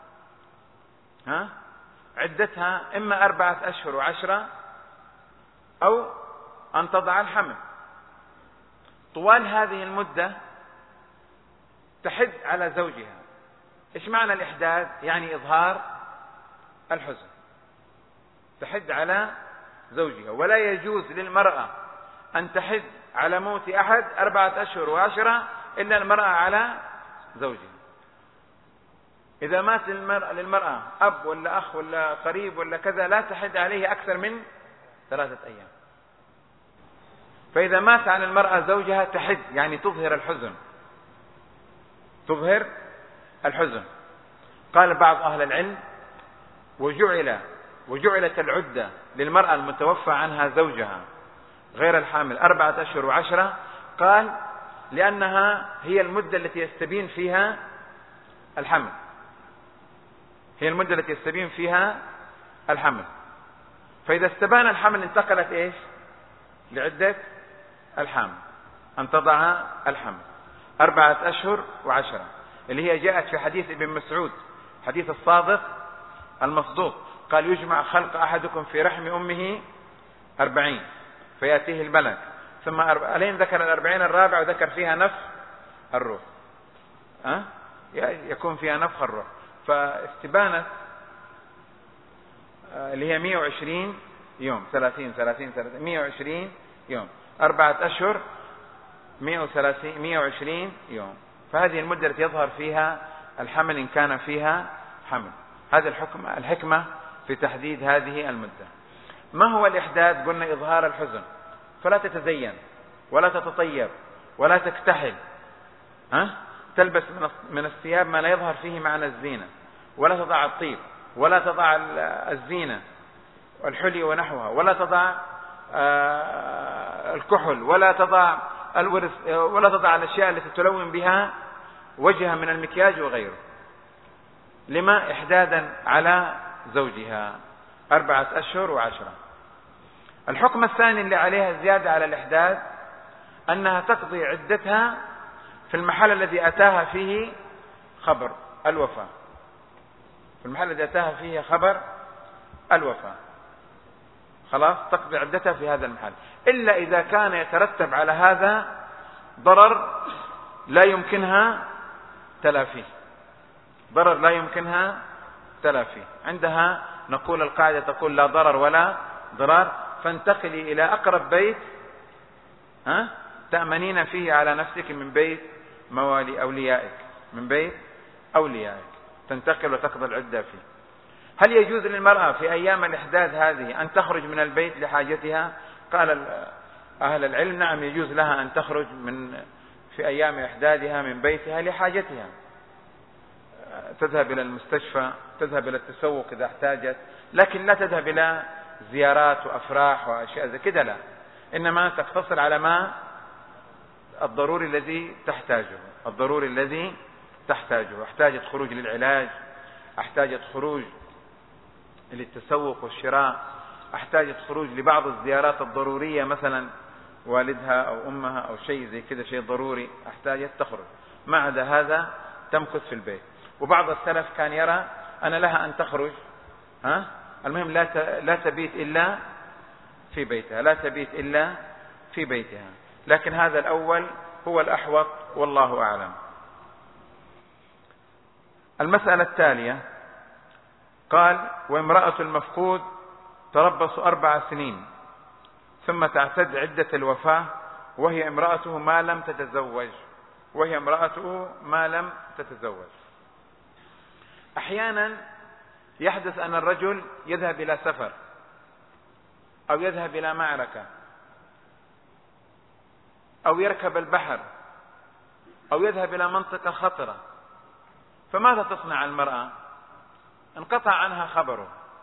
عدتها إما 4 أشهر و10 أو أن تضع الحمل. طوال هذه المدة تحد على زوجها. إيش معنى الإحداد؟ يعني إظهار الحزن. تحد على زوجها، ولا يجوز للمرأة أن تحد على موت أحد 4 أشهر و10 إلا المرأة على زوجها. إذا مات للمرأة أب ولا أخ ولا قريب ولا كذا لا تحد عليه أكثر من 3 أيام. فإذا مات عن المرأة زوجها تحد، يعني تظهر الحزن. قال بعض أهل العلم وجعلت العدة للمرأة المتوفى عنها زوجها غير الحامل 4 أشهر و10، قال لأنها هي المدة التي يستبين فيها الحمل. فإذا استبان الحمل انتقلت إيش؟ لعدة الحامل أن تضع الحمل 4 أشهر و10، اللي هي جاءت في حديث ابن مسعود، حديث الصادق المصدوق، قال يجمع خلق أحدكم في رحم أمه 40 فيأتيه الملك، ثم ألين ذكر 40 الرابع وذكر فيها نفخ الروح، يكون فيها نفخ الروح. فاستبانت اللي هي 120 يوم 30 120 يوم 4 أشهر 120 يوم، فهذه المدة التي يظهر فيها الحمل إن كان فيها حمل. هذا الحكمة في تحديد هذه المدة. ما هو الإحداد؟ قلنا إظهار الحزن، فلا تتزين ولا تتطيب ولا تكتحل، تلبس من الثياب ما لا يظهر فيه معنى الزينة، ولا تضع الطيب ولا تضع الزينة والحلي ونحوها، ولا تضع الكحل، ولا تضع الورث، ولا تضع الأشياء التي تلون بها وجهها من المكياج وغيره. لما؟ إحدادا على زوجها 4 أشهر و10. الحكم الثاني اللي عليها زيادة على الإحداد أنها تقضي عدتها في المحل الذي أتاها فيه خبر الوفاة، خلاص تقضي عدتها في هذا المحل، إلا إذا كان يترتب على هذا ضرر لا يمكنها تلافيه، ضرر لا يمكنها تلافيه. عندها نقول القاعدة تقول لا ضرر ولا ضرار، فانتقلي إلى أقرب بيت تأمنين فيه على نفسك من بيت موالي أوليائك، من بيت أوليائك، تنتقل وتقضي العدة فيه. هل يجوز للمرأة في أيام الإحداث هذه أن تخرج من البيت لحاجتها؟ قال أهل العلم نعم، يجوز لها أن تخرج في أيام إحداثها من بيتها لحاجتها، تذهب إلى المستشفى، تذهب إلى التسوق إذا احتاجت، لكن لا تذهب إلى زيارات وأفراح وأشياء زي كده، لا، إنما تقتصر على ما الضروري الذي تحتاجه، الضروري الذي تحتاجه. احتاجت خروج للعلاج، احتاجت خروج للتسوق والشراء، احتاجت خروج لبعض الزيارات الضرورية، مثلا والدها أو أمها أو شيء زي كده، شيء ضروري احتاجت تخرج، ما عدا هذا تمكث في البيت. وبعض السلف كان يرى أن لها أن تخرج، المهم لا تبيت إلا في بيتها، لا تبيت إلا في بيتها، لكن هذا الأول هو الأحوط والله أعلم. المسألة التالية قال: وامرأة المفقود تربص 4 سنين ثم تعتد عدة الوفاة وهي امرأته ما لم تتزوج، وهي امرأته ما لم تتزوج. أحيانا يحدث أن الرجل يذهب إلى سفر أو يذهب إلى معركة أو يركب البحر أو يذهب إلى منطقة خطرة، فماذا تصنع المرأة؟ انقطع عنها خبره،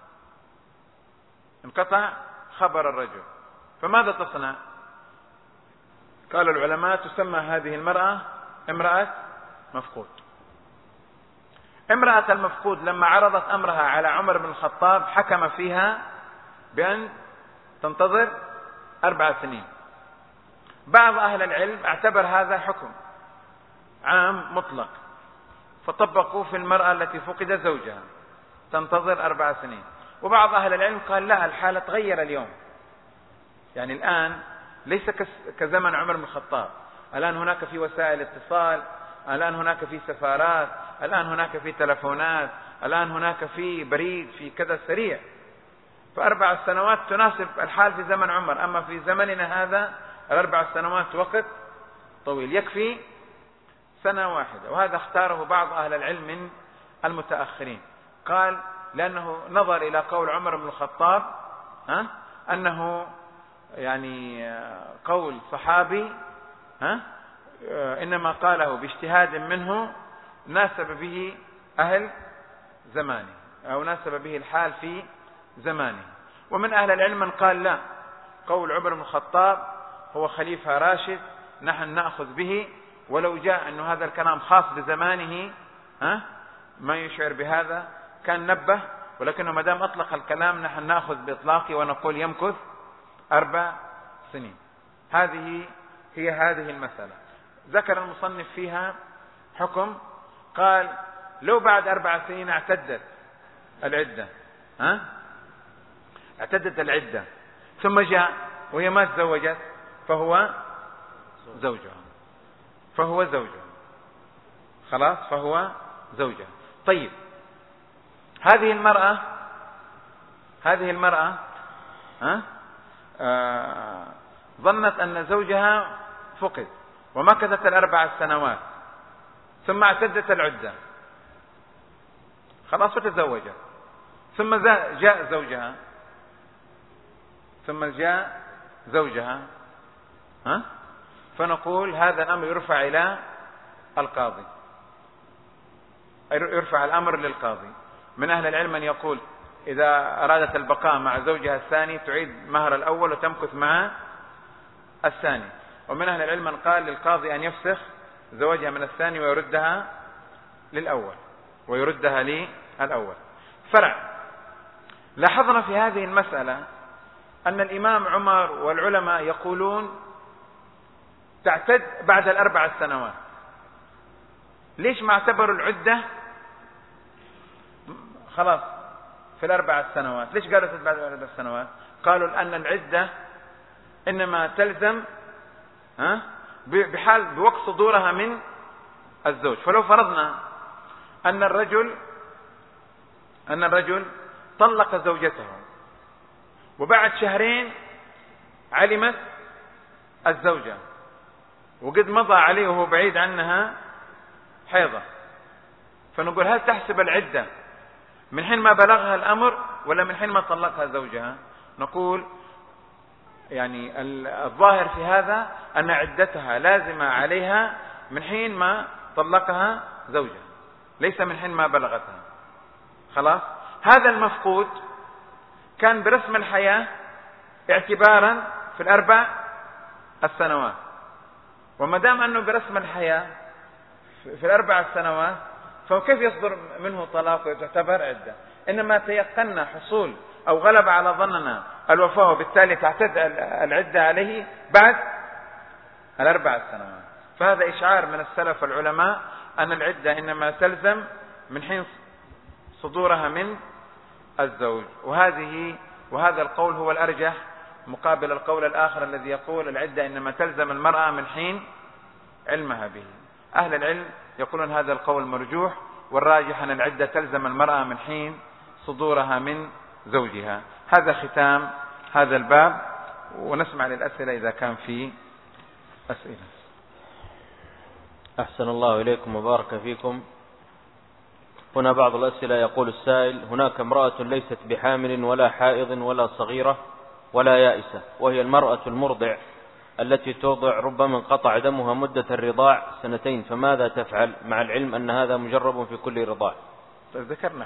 انقطع خبر الرجل، فماذا تصنع؟ قال العلماء: تسمى هذه المرأة امرأة مفقود. امرأة المفقود لما عرضت أمرها على عمر بن الخطاب حكم فيها بأن تنتظر 4 سنين. بعض أهل العلم اعتبر هذا حكم عام مطلق، فطبقوا في المرأة التي فقد زوجها تنتظر 4 سنين. وبعض أهل العلم قال لا، الحالة تغير اليوم، يعني الآن ليس كزمن عمر بن الخطاب، الآن هناك في وسائل اتصال، الآن هناك في سفارات، الآن هناك في تلفونات، الآن هناك في بريد، في كذا سريع، ف4 سنوات تناسب الحال في زمن عمر. أما في زمننا هذا 4 سنوات وقت طويل، يكفي 1 سنة. وهذا اختاره بعض أهل العلم من المتأخرين، قال لأنه نظر إلى قول عمر بن الخطاب أنه يعني قول صحابي إنما قاله باجتهاد منه ناسب به أهل زمانه أو ناسب به الحال في زمانه. ومن أهل العلم من قال لا، قول عمر بن الخطاب هو خليفة راشد، نحن نأخذ به، ولو جاء أن هذا الكلام خاص بزمانه ما يشعر بهذا كان نبه، ولكنه ما دام أطلق الكلام نحن نأخذ بإطلاقه ونقول يمكث 4 سنين. هذه هي هذه المسألة. ذكر المصنف فيها حكم، قال لو بعد 4 سنين اعتدت العدة، اعتدت العدة ثم جاء وهي ما تزوجت فهو زوجها، خلاص فهو زوجها. طيب هذه المرأة ظنت أن زوجها فقد ومكثت 4 سنوات ثم اعتدت العدة، خلاص فتزوجت، ثم جاء زوجها فنقول هذا الأمر يرفع إلى القاضي، يرفع الأمر للقاضي. من أهل العلم من يقول إذا أرادت البقاء مع زوجها الثاني تعيد مهر الأول وتمكث مع الثاني. ومن أهل العلم من قال للقاضي أن يفسخ زواجها من الثاني ويردها للأول، فرع. لاحظنا في هذه المسألة أن الإمام عمر والعلماء يقولون تعتد بعد 4 سنوات. ليش ما اعتبروا العدة خلاص في 4 سنوات؟ ليش قالوا بعد 4 سنوات؟ قالوا لأن العدة إنما تلزم بوقت صدورها من الزوج. فلو فرضنا أن الرجل طلق زوجته وبعد شهرين علمت الزوجة وقد مضى عليه وهو بعيد عنها حيضة، فنقول هل تحسب العدة من حين ما بلغها الأمر ولا من حين ما طلقها زوجها؟ نقول يعني الظاهر في هذا أن عدتها لازمة عليها من حين ما طلقها زوجها، ليس من حين ما بلغتها. خلاص، هذا المفقود كان برسم الحياة اعتبارا في ال4 السنوات، وما دام أنه برسم الحياة في ال4 سنوات فكيف يصدر منه طلاق وتعتبر عدة؟ إنما تيقنا حصول أو غلب على ظننا الوفاة، وبالتالي تعتد العدة عليه بعد ال4 سنوات. فهذا إشعار من السلف العلماء أن العدة إنما تلزم من حين صدورها من الزوج، وهذا القول هو الأرجح مقابل القول الآخر الذي يقول العدة إنما تلزم المرأة من حين علمها به. أهل العلم يقولون هذا القول مرجوح، والراجح أن العدة تلزم المرأة من حين صدورها من زوجها. هذا ختام هذا الباب، ونسمع للأسئلة إذا كان في أسئلة. أحسن الله إليكم وبارك فيكم. هنا بعض الأسئلة. يقول السائل: هناك امرأة ليست بحامل ولا حائض ولا صغيرة ولا يائسة، وهي المرأة المرضع التي ترضع ربما انقطع دمها مدة الرضاع 2، فماذا تفعل مع العلم أن هذا مجرب في كل رضاع؟ ذكرنا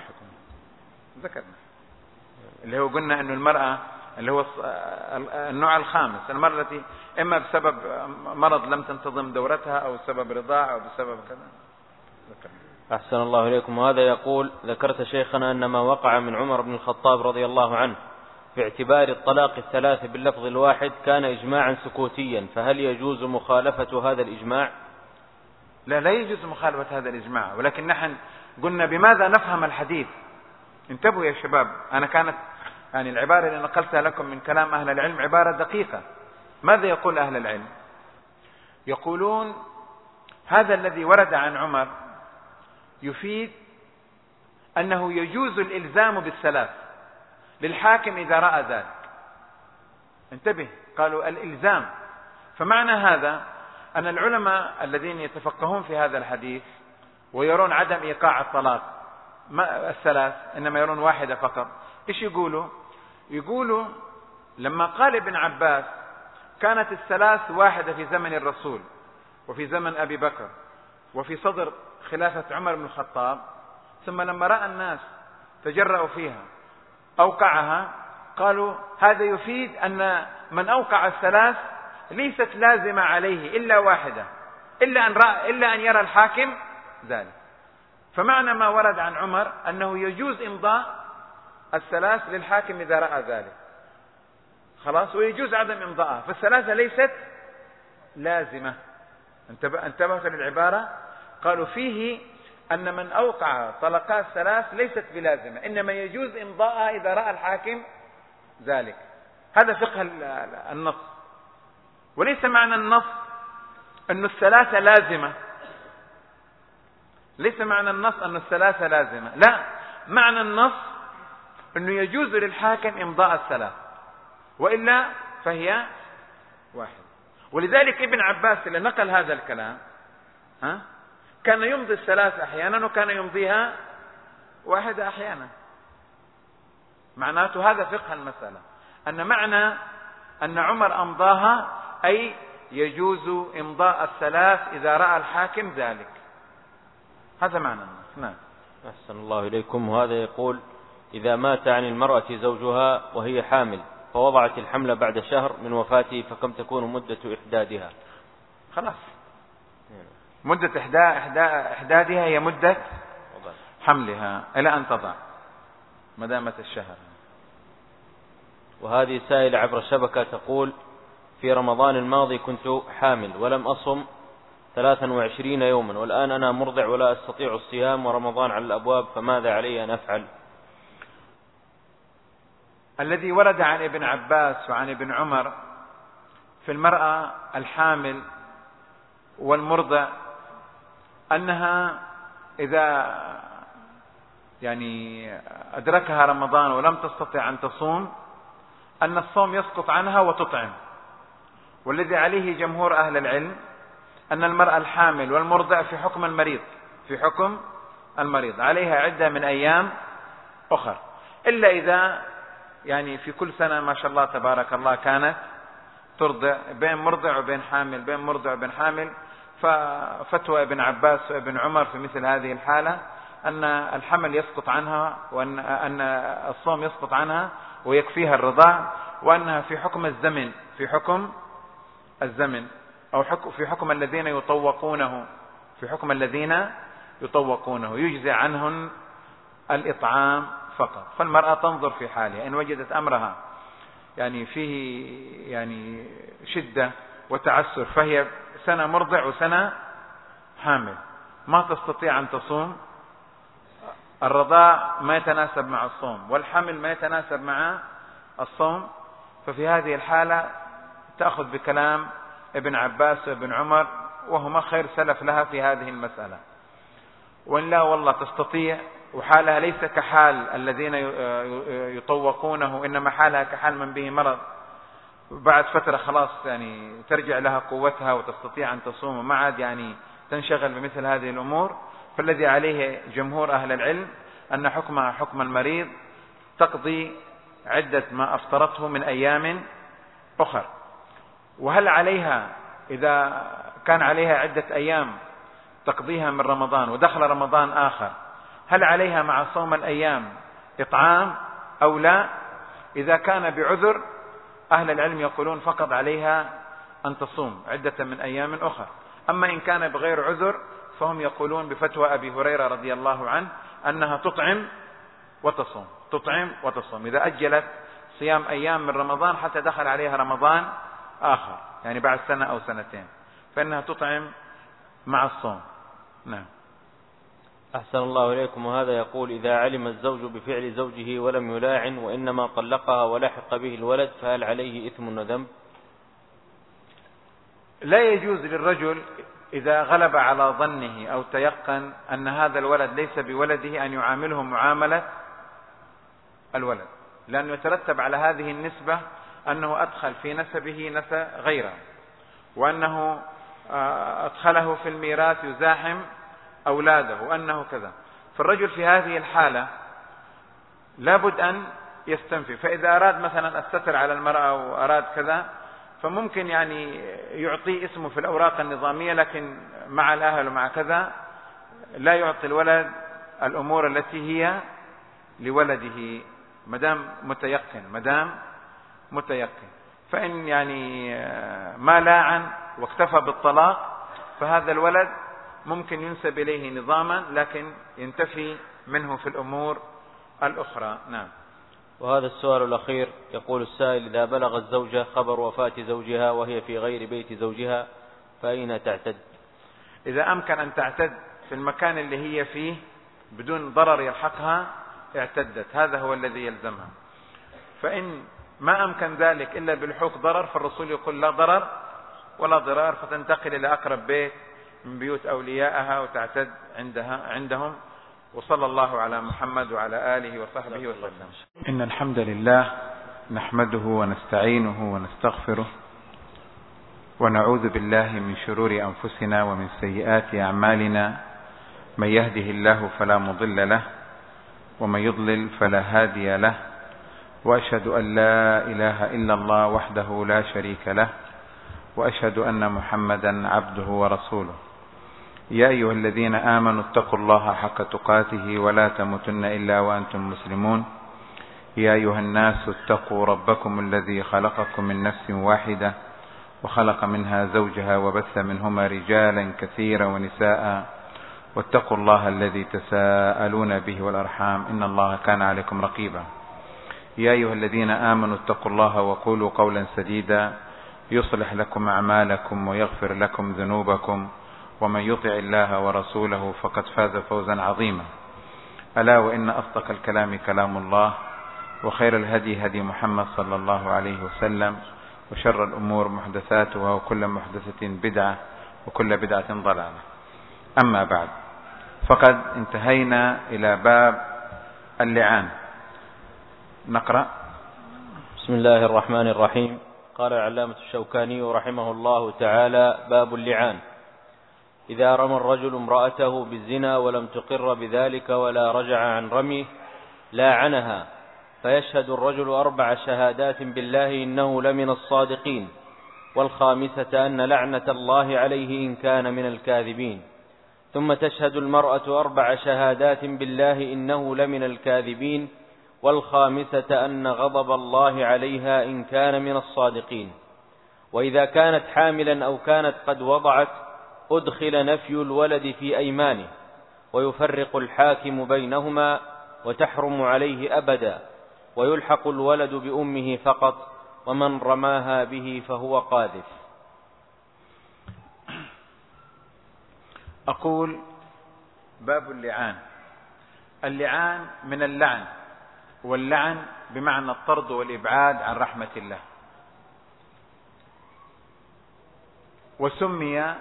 اللي هو قلنا أنه المرأة اللي هو النوع الخامس، المرأة التي إما بسبب مرض لم تنتظم دورتها أو بسبب رضاع أو بسبب كذا. ذكرنا. أحسن الله إليكم. وهذا يقول: ذكرت شيخنا أن ما وقع من عمر بن الخطاب رضي الله عنه في اعتبار الطلاق 3 باللفظ الواحد كان إجماعا سكوتيا، فهل يجوز مخالفة هذا الإجماع؟ لا يجوز مخالفة هذا الإجماع، ولكن نحن قلنا بماذا نفهم الحديث. انتبهوا يا شباب، أنا كانت يعني العبارة اللي نقلتها لكم من كلام أهل العلم عبارة دقيقة. ماذا يقول أهل العلم؟ يقولون هذا الذي ورد عن عمر يفيد أنه يجوز الإلزام بال3 للحاكم إذا رأى ذلك. انتبه، قالوا الإلزام. فمعنى هذا أن العلماء الذين يتفقهون في هذا الحديث ويرون عدم إيقاع الطلاق 3 إنما يرون واحدة فقط، إيش يقولوا لما قال ابن عباس كانت 3 واحدة في زمن الرسول وفي زمن أبي بكر وفي صدر خلافة عمر بن الخطاب، ثم لما رأى الناس تجرأوا فيها أوقعها، قالوا هذا يفيد أن من أوقع 3 ليست لازمة عليه إلا واحدة، إلا أن يرى الحاكم ذلك. فمعنى ما ورد عن عمر أنه يجوز إمضاء 3 للحاكم إذا رأى ذلك، خلاص، ويجوز عدم إمضاءها، فال3 ليست لازمة. انتبهت للعبارة؟ قالوا فيه أن من أوقع طلقات 3 ليست بلازمة، إنما يجوز إمضاءها إذا رأى الحاكم ذلك. هذا فقه النص، وليس معنى النص أن 3 لازمة، ليس معنى النص أن 3 لازمة، لا، معنى النص أنه يجوز للحاكم إمضاء 3 وإلا فهي واحدة. ولذلك ابن عباس اللي نقل هذا الكلام كان يمضي 3 أحيانا وكان يمضيها واحدة أحيانا. معناته هذا فقه المسألة، أن معنى أن عمر أمضاها أي يجوز إمضاء 3 إذا رأى الحاكم ذلك. هذا معنى النص. نعم. أحسن الله إليكم. وهذا يقول: إذا مات عن المرأة زوجها وهي حامل فوضعت الحمل بعد شهر من وفاته، فكم تكون مدة إحدادها؟ خلاص، مدة إحدادها هي مدة حملها إلى أن تضع مدامة الشهر. وهذه سائلة عبر الشبكة تقول: في رمضان الماضي كنت حامل ولم أصم 23 يوما، والآن أنا مرضع ولا أستطيع الصيام ورمضان على الأبواب، فماذا علي أن أفعل؟ الذي ورد عن ابن عباس وعن ابن عمر في المرأة الحامل والمرضع أنها إذا يعني أدركها رمضان ولم تستطع أن تصوم أن الصوم يسقط عنها وتطعم. والذي عليه جمهور أهل العلم أن المرأة الحامل والمرضع في حكم المريض، في حكم المريض، عليها عدة من أيام أخر، إلا إذا يعني في كل سنة ما شاء الله تبارك الله كانت ترضع بين مرضع وبين حامل، بين مرضع وبين حامل. ففتوى ابن عباس وابن عمر في مثل هذه الحالة أن الحمل يسقط عنها، وأن الصوم يسقط عنها ويكفيها الرضاع، وأنها في حكم الزمن، في حكم الزمن، أو في حكم الذين يطوقونه، في حكم الذين يطوقونه يجزي عنهن الإطعام فقط. فالمرأة تنظر في حالها، إن وجدت أمرها يعني فيه يعني شدة وتعسر، فهي سنة مرضع وسنة حامل، ما تستطيع أن تصوم، الرضاع ما يتناسب مع الصوم والحمل ما يتناسب مع الصوم، ففي هذه الحالة تأخذ بكلام ابن عباس وابن عمر، وهما خير سلف لها في هذه المسألة. وإن لا والله تستطيع، وحالها ليس كحال الذين يطوقونه، إنما حالها كحال من به مرض، بعد فترة خلاص يعني ترجع لها قوتها وتستطيع أن تصوم، وما عاد يعني تنشغل بمثل هذه الأمور. فالذي عليه جمهور أهل العلم أن حكمها حكم المريض، تقضي عدة ما أفطرته من أيام أخر. وهل عليها إذا كان عليها عدة أيام تقضيها من رمضان ودخل رمضان آخر، هل عليها مع صوم الأيام إطعام أو لا؟ إذا كان بعذر أهل العلم يقولون فقط عليها أن تصوم عدة من أيام أخر. أما إن كان بغير عذر فهم يقولون بفتوى أبي هريرة رضي الله عنه أنها تطعم وتصوم، تطعم وتصوم، إذا أجلت صيام أيام من رمضان حتى دخل عليها رمضان آخر، يعني بعد سنة أو سنتين، فإنها تطعم مع الصوم. نعم. أحسن الله إليكم. وهذا يقول: إذا علم الزوج بفعل زوجه ولم يلاعن وإنما طلقها ولحق به الولد، فهل عليه إثم وذنب؟ لا يجوز للرجل إذا غلب على ظنه أو تيقن أن هذا الولد ليس بولده أن يعامله معاملة الولد، لأنه يترتب على هذه النسبة أنه أدخل في نسبه نسب غيره، وأنه أدخله في الميراث يزاحم أولاده، وأنه كذا. فالرجل في هذه الحالة لابد أن يستنفي. فإذا أراد مثلا الستر على المرأة وأراد كذا، فممكن يعني يعطي اسمه في الأوراق النظامية، لكن مع الأهل ومع كذا لا يعطي الولد الأمور التي هي لولده مدام متيقن. فإن يعني ما لاعن واكتفى بالطلاق، فهذا الولد ممكن ينسب إليه نظاما، لكن ينتفي منه في الأمور الأخرى. نعم. وهذا السؤال الأخير يقول السائل: إذا بلغ الزوجة خبر وفاة زوجها وهي في غير بيت زوجها، فأين تعتد؟ إذا أمكن أن تعتد في المكان اللي هي فيه بدون ضرر يلحقها اعتدت، هذا هو الذي يلزمها. فإن ما أمكن ذلك إلا بلحوق ضرر، فالرسول يقول: لا ضرر ولا ضرار، فتنتقل إلى أقرب بيت من بيوت أوليائها وتعتد عندهم. وصلى الله على محمد وعلى آله وصحبه وسلم. إن الحمد لله نحمده ونستعينه ونستغفره، ونعوذ بالله من شرور أنفسنا ومن سيئات أعمالنا، من يهده الله فلا مضل له، ومن يضلل فلا هادي له، وأشهد أن لا إله إلا الله وحده لا شريك له، وأشهد أن محمدا عبده ورسوله. يا أيها الذين آمنوا اتقوا الله حق تقاته ولا تموتن إلا وأنتم مسلمون. يا أيها الناس اتقوا ربكم الذي خلقكم من نفس واحدة وخلق منها زوجها وبث منهما رجالا كثيرا ونساء، واتقوا الله الذي تساءلون به والأرحام إن الله كان عليكم رقيبا. يا أيها الذين آمنوا اتقوا الله وقولوا قولا سديدا يصلح لكم أعمالكم ويغفر لكم ذنوبكم، ومن يطع الله ورسوله فقد فاز فوزا عظيما. ألا وإن أصدق الكلام كلام الله، وخير الهدي هدي محمد صلى الله عليه وسلم، وشر الأمور محدثاتها، وكل محدثة بدعة، وكل بدعة ضلالة. أما بعد، فقد انتهينا إلى باب اللعان. نقرأ. بسم الله الرحمن الرحيم. قال العلامة الشوكاني رحمه الله تعالى: باب اللعان. إذا رمى الرجل امرأته بالزنا ولم تقر بذلك ولا رجع عن رميه لاعنها، فيشهد الرجل 4 شهادات بالله إنه لمن الصادقين، والخامسة أن لعنة الله عليه إن كان من الكاذبين. ثم تشهد المرأة 4 شهادات بالله إنه لمن الكاذبين، والخامسة أن غضب الله عليها إن كان من الصادقين. وإذا كانت حاملا أو كانت قد وضعت أدخل نفي الولد في أيمانه، ويفرق الحاكم بينهما، وتحرم عليه أبدا، ويلحق الولد بأمه فقط، ومن رماها به فهو قاذف. أقول: باب اللعان. اللعان من اللعن، واللعن بمعنى الطرد والإبعاد عن رحمة الله. وسمي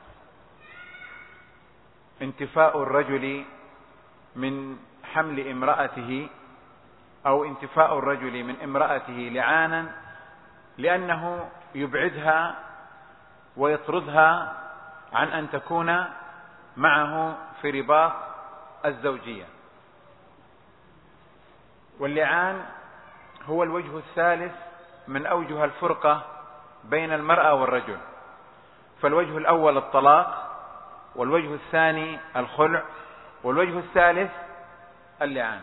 انتفاء الرجل من حمل امرأته أو انتفاء الرجل من امرأته لعانا، لأنه يبعدها ويطردها عن أن تكون معه في رباط الزوجية. واللعان هو الوجه الثالث من أوجه الفرقة بين المرأة والرجل. فالوجه الأول الطلاق، والوجه الثاني الخلع، والوجه الثالث اللعان.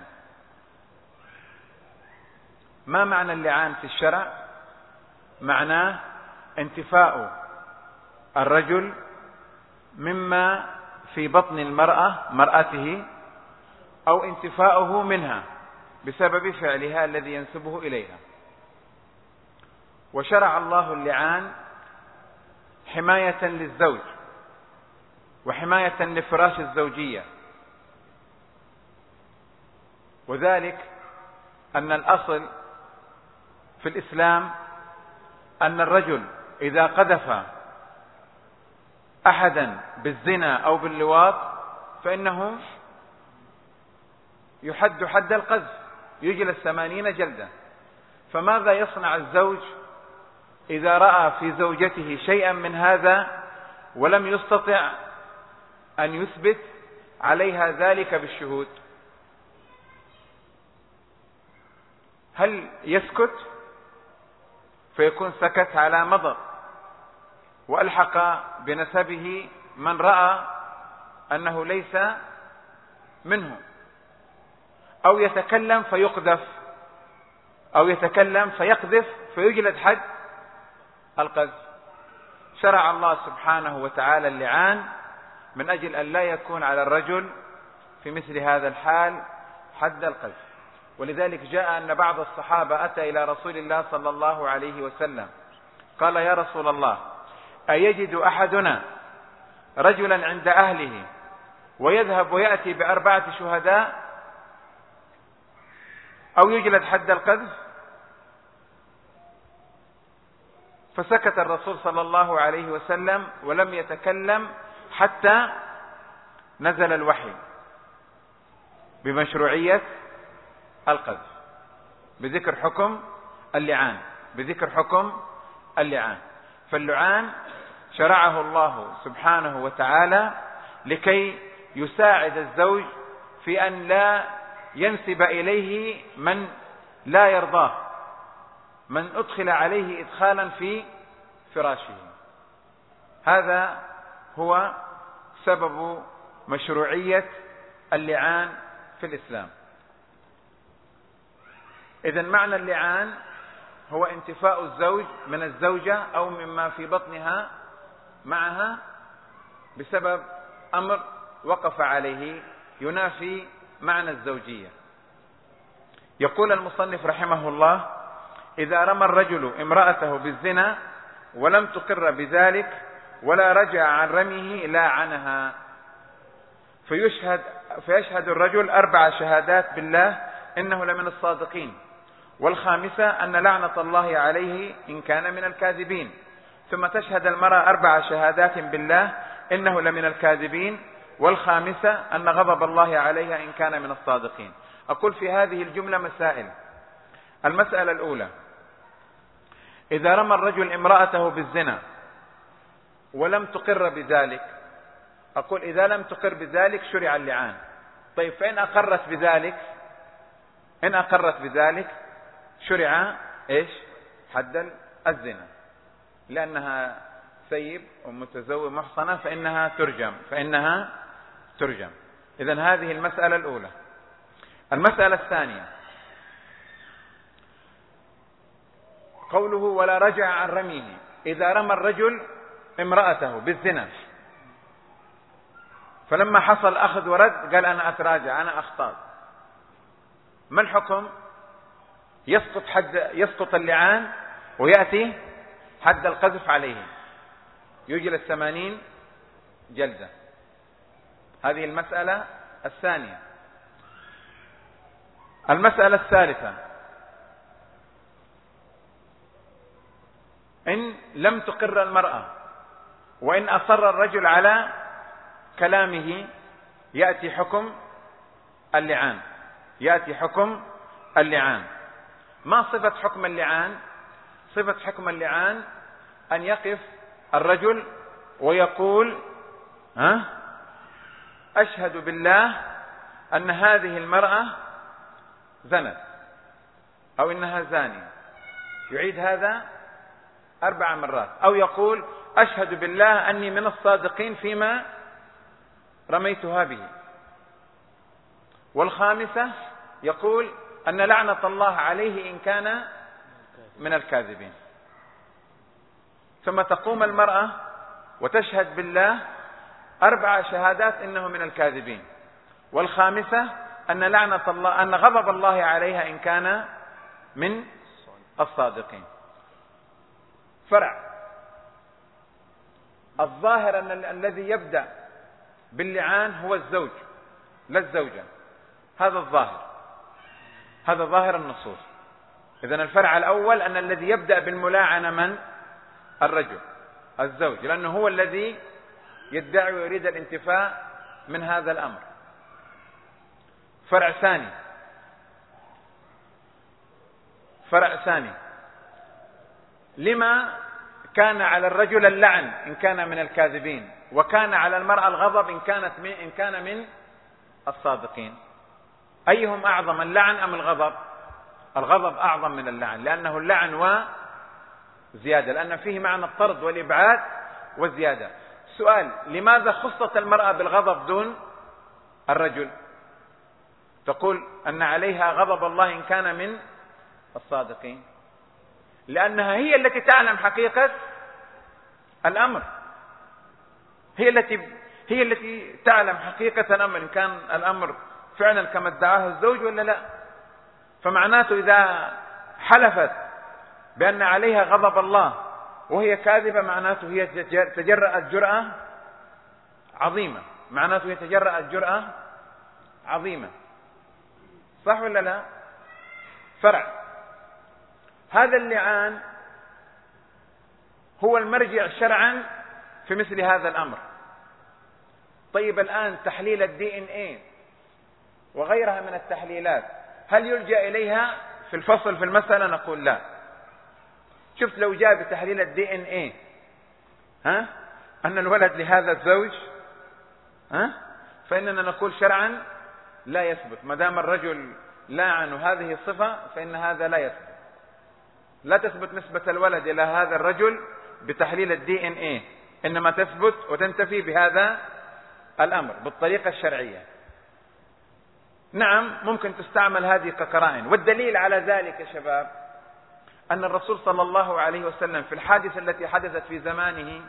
ما معنى اللعان في الشرع؟ معناه انتفاء الرجل مما في بطن المرأة مرأته، أو انتفاؤه منها بسبب فعلها الذي ينسبه إليها. وشرع الله اللعان حماية للزوج وحماية لفراش الزوجية، وذلك أن الأصل في الإسلام أن الرجل إذا قذف أحدا بالزنا أو باللواط فإنه يحد حد القذف، يجلس 80 جلدة. فماذا يصنع الزوج إذا رأى في زوجته شيئا من هذا ولم يستطع أن يثبت عليها ذلك بالشهود؟ هل يسكت فيكون سكت على مضض وألحق بنسبه من رأى أنه ليس منه، أو يتكلم فيقذف، أو يتكلم فيقذف فيجلد حد القذف؟ شرع الله سبحانه وتعالى اللعان من أجل أن لا يكون على الرجل في مثل هذا الحال حد القذف. ولذلك جاء أن بعض الصحابة أتى إلى رسول الله صلى الله عليه وسلم قال: يا رسول الله، أيجد أحدنا رجلا عند أهله ويذهب ويأتي ب4 شهداء أو يجلد حد القذف؟ فسكت الرسول صلى الله عليه وسلم ولم يتكلم حتى نزل الوحي بمشروعية القذف، بذكر حكم اللعان، بذكر حكم اللعان. فاللعان شرعه الله سبحانه وتعالى لكي يساعد الزوج في أن لا ينسب إليه من لا يرضاه، من أدخل عليه إدخالا في فراشه. هذا هو سبب مشروعية اللعان في الإسلام. إذن معنى اللعان هو انتفاء الزوج من الزوجة أو مما في بطنها معها بسبب أمر وقف عليه ينافي معنى الزوجية. يقول المصنف رحمه الله: إذا رمى الرجل امرأته بالزنا ولم تقر بذلك ولا رجع عن رميه لاعنها، فيشهد الرجل 4 شهادات بالله إنه لمن الصادقين، والخامسة أن لعنة الله عليه إن كان من الكاذبين. ثم تشهد المرأة 4 شهادات بالله إنه لمن الكاذبين، والخامسة أن غضب الله عليها إن كان من الصادقين. أقول في هذه الجملة مسائل. المسألة الأولى: إذا رمى الرجل امرأته بالزنا ولم تقر بذلك، أقول إذا لم تقر بذلك شرع اللعان. طيب فإن أقرت بذلك، إن أقرت بذلك شرع إيش؟ حد الزنا، لأنها سيب ومتزوج محصنة فإنها ترجم. إذن هذه المسألة الأولى. المسألة الثانية: قوله ولا رجع عن رميه. إذا رمى الرجل امرأته بالزنا فلما حصل أخذ ورد قال أنا أتراجع، أنا أخطأ، ما الحكم؟ يسقط اللعان ويأتي حد القذف عليه، يجلد 80 جلدة. هذه المسألة الثانية. المسألة الثالثة: إن لم تقر المرأة وإن أصر الرجل على كلامه يأتي حكم اللعان. ما صفة حكم اللعان؟ صفة حكم اللعان أن يقف الرجل ويقول أشهد بالله أن هذه المرأة زنت أو إنها زانية، يعيد هذا 4 مرات، أو يقول أشهد بالله أني من الصادقين فيما رميتها به. والخامسة يقول أن لعنة الله عليه إن كان من الكاذبين. ثم تقوم المرأة وتشهد بالله 4 شهادات إنه من الكاذبين، والخامسة أن لعنة الله، أن غضب الله عليها إن كان من الصادقين. فرع: الظاهر أن الذي يبدأ باللعان هو الزوج لا الزوجة، هذا الظاهر، هذا ظاهر النصوص. إذن الفرع الأول أن الذي يبدأ بالملاعنة من؟ الرجل الزوج، لأنه هو الذي يدعي ويريد الانتفاع من هذا الأمر. فرع ثاني: لما كان على الرجل اللعن إن كان من الكاذبين، وكان على المرأة الغضب إن كان من الصادقين؟ أيهم أعظم، اللعن أم الغضب؟ الغضب أعظم من اللعن، لأنه اللعن وزيادة، لأن فيه معنى الطرد والإبعاد والزيادة. سؤال: لماذا خصت المرأة بالغضب دون الرجل؟ تقول أن عليها غضب الله إن كان من الصادقين، لأنها هي التي تعلم حقيقة الأمر، هي التي تعلم حقيقة الأمر، إن كان الأمر فعلا كما ادعاه الزوج ولا لا. فمعناته إذا حلفت بأن عليها غضب الله وهي كاذبة، معناته هي تجرأت جرأة عظيمة، صح ولا لا؟ فرع: هذا اللعان هو المرجع شرعا في مثل هذا الأمر. طيب الآن تحليل DNA وغيرها من التحليلات، هل يلجأ إليها في الفصل في المسألة؟ نقول لا. شفت لو جاء بتحليل DNA أن الولد لهذا الزوج فإننا نقول شرعا لا يثبت، ما دام الرجل لاعن هذه الصفة فإن هذا لا يثبت، لا تثبت نسبة الولد إلى هذا الرجل بتحليل DNA، إنما تثبت وتنتفي بهذا الأمر بالطريقة الشرعية. نعم ممكن تستعمل هذه كقرائن، والدليل على ذلك يا شباب أن الرسول صلى الله عليه وسلم في الحادثة التي حدثت في زمانه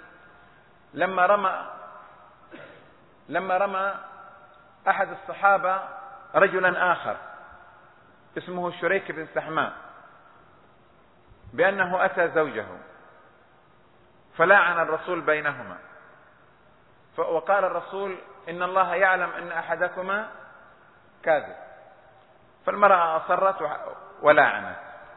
لما رمى أحد الصحابة رجلا آخر اسمه شريك بن سحماء بأنه أتى زوجه، فلاعن الرسول بينهما، وقال الرسول إن الله يعلم أن أحدكما كاذب، فالمرأة أصرت ولاعنت.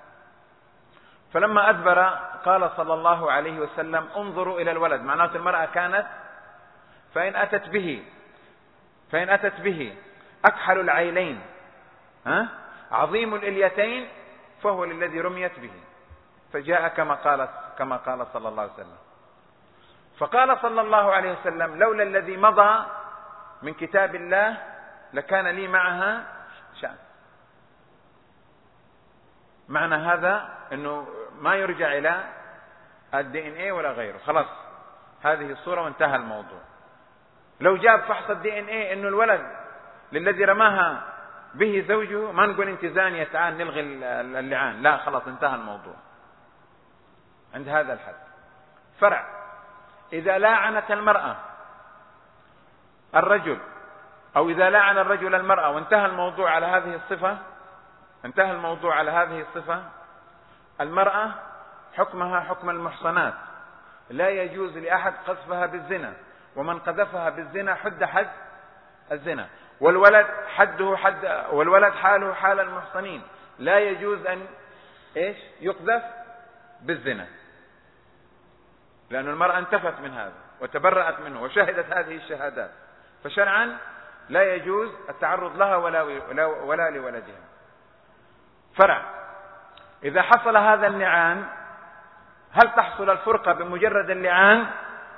فلما أدبر قال صلى الله عليه وسلم انظروا إلى الولد، معناته المرأة كانت، فإن أتت به فإن أتت به أكحل العينين عظيم الإليتين فهو للذي رميت به، فجاء كما قال صلى الله عليه وسلم. فقال صلى الله عليه وسلم: لولا الذي مضى من كتاب الله لكان لي معها شأن. معنى هذا أنه ما يرجع إلى الDNA ولا غيره، خلاص هذه الصورة وانتهى الموضوع. لو جاب فحص الDNA أنه الولد للذي رماها به زوجه، ما نقول انت زانية تعال نلغي اللعان، لا خلاص انتهى الموضوع عند هذا الحد. فرع: إذا لاعنت المرأة الرجل، أو إذا لاعن الرجل المرأة وانتهى الموضوع على هذه الصفة، انتهى الموضوع على هذه الصفة، المرأة حكمها حكم المحصنات، لا يجوز لأحد قذفها بالزنا، ومن قذفها بالزنا حد الزنا، والولد والولد حاله حال المحصنين، لا يجوز أن يقذف بالزنا، لأن المرأة انتفت من هذا وتبرأت منه وشهدت هذه الشهادات، فشرعا لا يجوز التعرض لها ولا لولدها. فرع: إذا حصل هذا اللعان هل تحصل الفرقة بمجرد اللعان،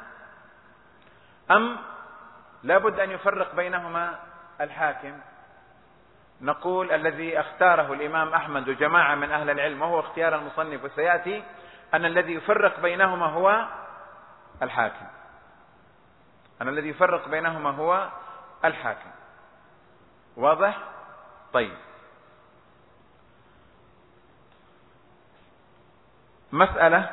أم لابد أن يفرق بينهما الحاكم؟ نقول الذي اختاره الإمام أحمد وجماعة من أهل العلم، وهو اختيار المصنف وسيأتي، أن الذي يفرق بينهما هو الحاكم، أن الذي يفرق بينهما هو الحاكم. واضح؟ طيب، مسألة.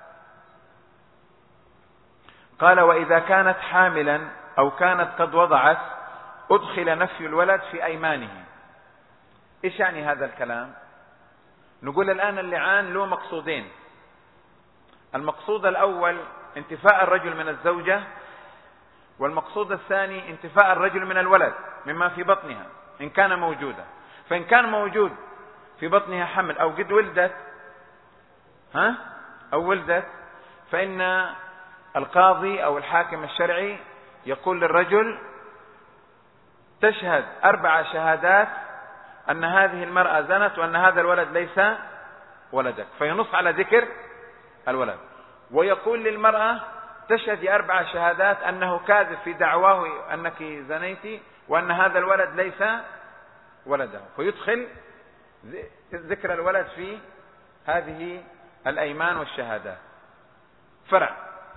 قال: وإذا كانت حاملا أو كانت قد وضعت أدخل نفي الولد في أيمانه. إيش يعني هذا الكلام؟ نقول الآن اللعان له مقصودين. المقصود الأول انتفاء الرجل من الزوجة، والمقصود الثاني انتفاء الرجل من الولد مما في بطنها إن كان موجودا. فإن كان موجود في بطنها حمل أو قد ولدت فإن القاضي أو الحاكم الشرعي يقول للرجل: تشهد 4 شهادات أن هذه المرأة زنت وأن هذا الولد ليس ولدك، فينص على ذكر الولد. ويقول للمرأة: تشهد 4 شهادات أنه كاذب في دعواه أنك زنيتي وأن هذا الولد ليس ولده، فيدخل ذكر الولد في هذه الأيمان والشهادات. فرع: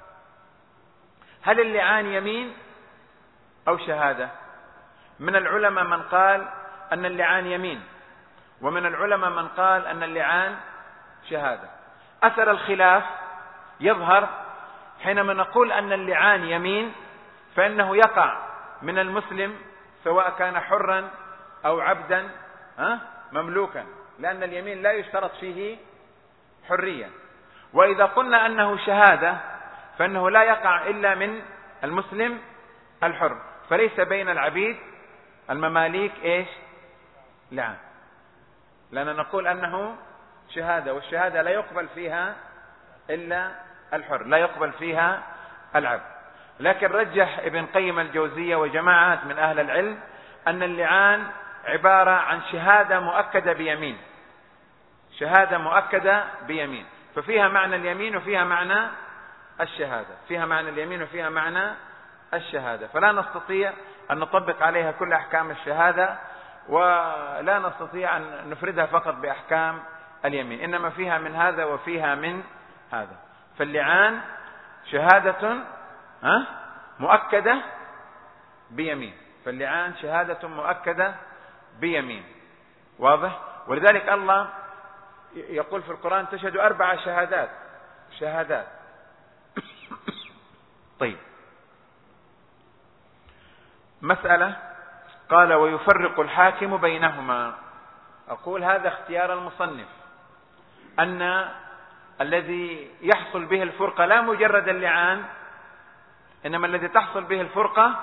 هل اللعان يمين أو شهادة؟ من العلماء من قال أن اللعان يمين، ومن العلماء من قال أن اللعان شهادة. أثر الخلاف يظهر حينما نقول أن اللعان يمين، فإنه يقع من المسلم سواء كان حرا أو عبدا مملوكا، لأن اليمين لا يشترط فيه حرية. وإذا قلنا أنه شهادة فإنه لا يقع إلا من المسلم الحر، فليس بين العبيد المماليك لعان، لأن نقول أنه شهادة، والشهادة لا يقبل فيها إلا الحر، لا يقبل فيها العبد. لكن رجح ابن قيم الجوزية وجماعات من أهل العلم أن اللعان عبارة عن شهادة مؤكدة بيمين، شهادة مؤكدة بيمين، ففيها معنى اليمين وفيها معنى الشهادة، فيها معنى اليمين وفيها معنى الشهادة، فلا نستطيع أن نطبق عليها كل أحكام الشهادة، ولا نستطيع أن نفردها فقط بأحكام اليمين، إنما فيها من هذا وفيها من هذا. فاللعان شهادة مؤكدة بيمين، فاللعان شهادة مؤكدة بيمين. واضح؟ ولذلك الله يقول في القرآن: تشهد 4 شهادات. طيب، مسألة. قال: ويفرق الحاكم بينهما. أقول هذا اختيار المصنف، أن الذي يحصل به الفرقة لا مجرد اللعان، إنما الذي تحصل به الفرقة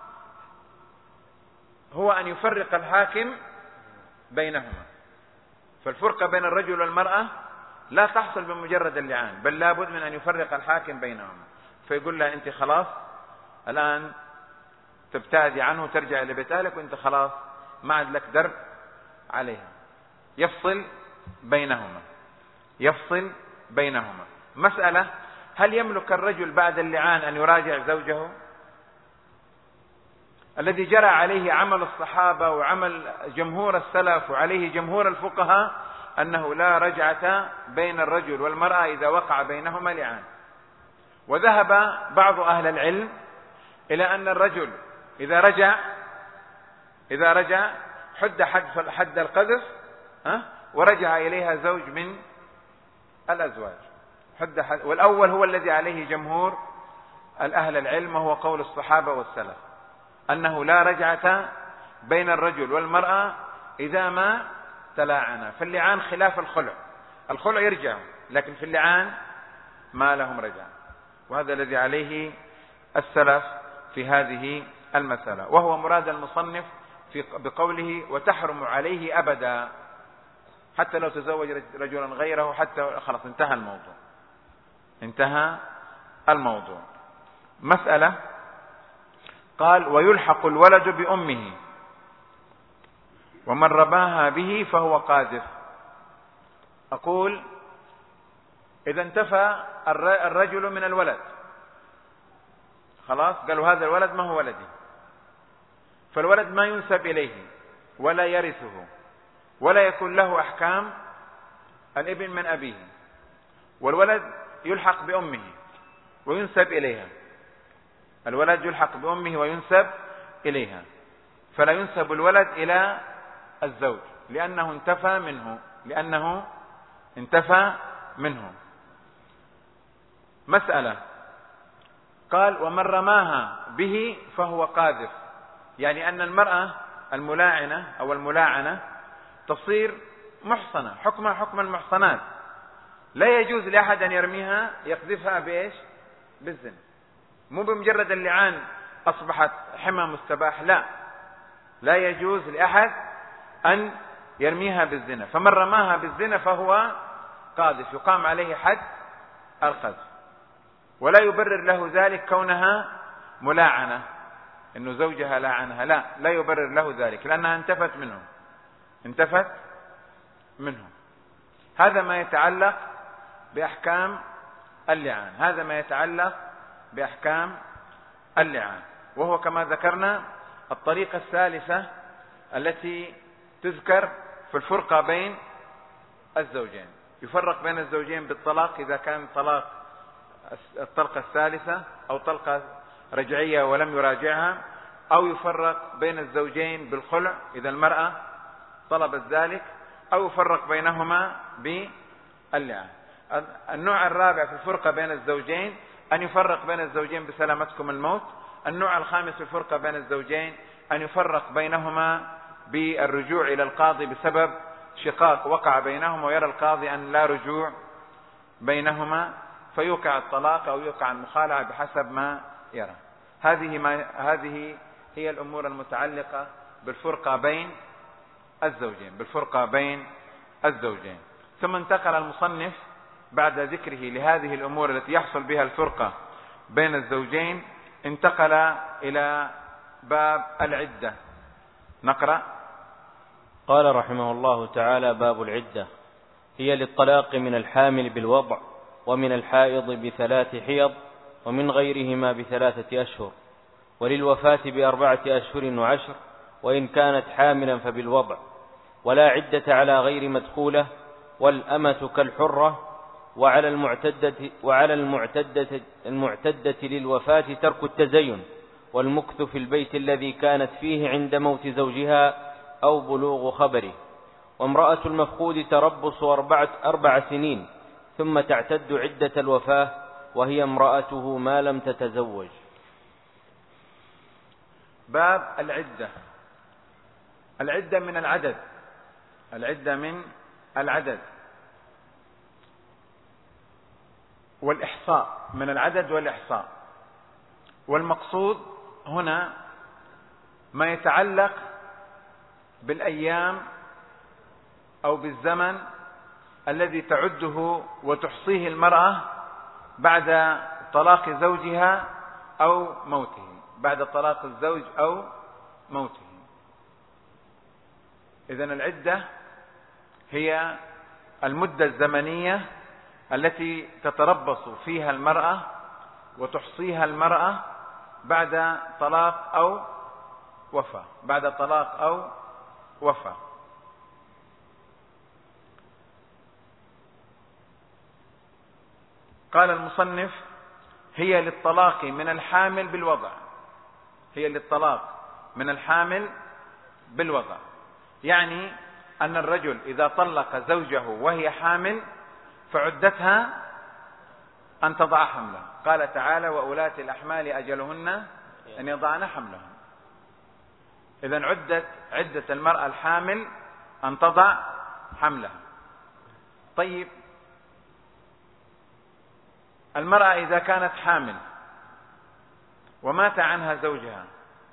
هو أن يفرق الحاكم بينهما. فالفرقة بين الرجل والمرأة لا تحصل بمجرد اللعان، بل لابد من أن يفرق الحاكم بينهما، فيقول لها: أنت خلاص الآن تبتعدي عنه وترجع لبيت أهلك وانت خلاص ما عاد لك درب عليها. يفصل بينهما، يفصل بينهما. مسألة: هل يملك الرجل بعد اللعان أن يراجع زوجه؟ الذي جرى عليه عمل الصحابة وعمل جمهور السلف وعليه جمهور الفقهاء أنه لا رجعة بين الرجل والمرأة إذا وقع بينهما لعان. وذهب بعض أهل العلم إلى أن الرجل إذا رجع حد القذف ورجع إليها زوج من الأزواج، والأول هو الذي عليه جمهور الأهل العلم، وهو قول الصحابة والسلف، أنه لا رجعة بين الرجل والمرأة إذا ما تلاعنا. فاللعان خلاف الخلع، الخلع يرجع، لكن في اللعان ما لهم رجع. وهذا الذي عليه السلف في هذه المسألة، وهو مراد المصنف بقوله وتحرم عليه أبدا، حتى لو تزوج رجلا غيره، حتى خلاص انتهى الموضوع. مسألة: قال ويلحق الولد بأمه ومن رباها به فهو قاذف. أقول إذا انتفى الرجل من الولد، خلاص قالوا هذا الولد ما هو ولدي، فالولد ما ينسب إليه ولا يرثه ولا يكون له أحكام الابن من أبيه، والولد يلحق بأمه وينسب إليها، الولد يلحق بأمه وينسب إليها، فلا ينسب الولد إلى الزوج لأنه انتفى منه. مسألة: قال ومن رماها به فهو قاذف، يعني أن المرأة الملاعنة أو الملاعنة تصير محصنة، حكمها حكم المحصنات، لا يجوز لأحد أن يرميها يقذفها بإيش؟ بالزنا. مو بمجرد اللعان أصبحت حمى مستباح، لا يجوز لأحد أن يرميها بالزنا. فمن رماها بالزنا فهو قاذف، يقام عليه حد القذف، ولا يبرر له ذلك كونها ملاعنة، إنه زوجها لاعنها، لا يبرر له ذلك لأنها انتفت منه. هذا ما يتعلق بأحكام اللعان، وهو كما ذكرنا الطريقة الثالثة التي تذكر في الفرقة بين الزوجين. يفرق بين الزوجين بالطلاق إذا كان الطلقة الثالثة أو طلقة رجعية ولم يراجعها، أو يفرق بين الزوجين بالخلع إذا المرأة طلبت ذلك، أو يفرق بينهما باللعان. النوع الرابع في الفرقة بين الزوجين أن يفرق بين الزوجين بسلامتكم الموت. النوع الخامس في الفرقة بين الزوجين أن يفرق بينهما بالرجوع إلى القاضي بسبب شقاق وقع بينهما ويرى القاضي أن لا رجوع بينهما، فيوقع الطلاق أو يوقع المخالعة بحسب ما يرى. هذه هي الأمور المتعلقة بالفرقة بين الزوجين. ثم انتقل المصنف بعد ذكره لهذه الأمور التي يحصل بها الفرقة بين الزوجين، انتقل إلى باب العدة. نقرأ. قال رحمه الله تعالى: باب العدة هي للطلاق من الحامل بالوضع، ومن الحائض ب3 حيض، ومن غيرهما ب3 أشهر، وللوفاة ب4 أشهر و10، وإن كانت حاملا فبالوضع، ولا عدة على غير مدخولة، والأمة كالحرة. وعلى المعتدة للوفاة ترك التزين والمكث في البيت الذي كانت فيه عند موت زوجها أو بلوغ خبره. وامرأة المفقود تربص 4 سنين ثم تعتد عدة الوفاة، وهي امرأته ما لم تتزوج. باب العدة من العدد والإحصاء، من العدد والإحصاء. والمقصود هنا ما يتعلق بالأيام أو بالزمن الذي تعده وتحصيه المرأة بعد طلاق زوجها أو موته، بعد طلاق الزوج أو موته. إذن العدة هي المدة الزمنية التي تتربص فيها المرأة وتحصيها المرأة بعد طلاق أو وفاة، بعد طلاق أو وفاة. قال المصنف: هي للطلاق من الحامل بالوضع، هي للطلاق من الحامل بالوضع، يعني أن الرجل إذا طلق زوجه وهي حامل فعدتها أن تضع حملها. قال تعالى: وأولاة الأحمال أجلهن أن يضعن حملهن. إذن عدة المرأة الحامل أن تضع حملها. طيب، المرأة إذا كانت حامل ومات عنها زوجها،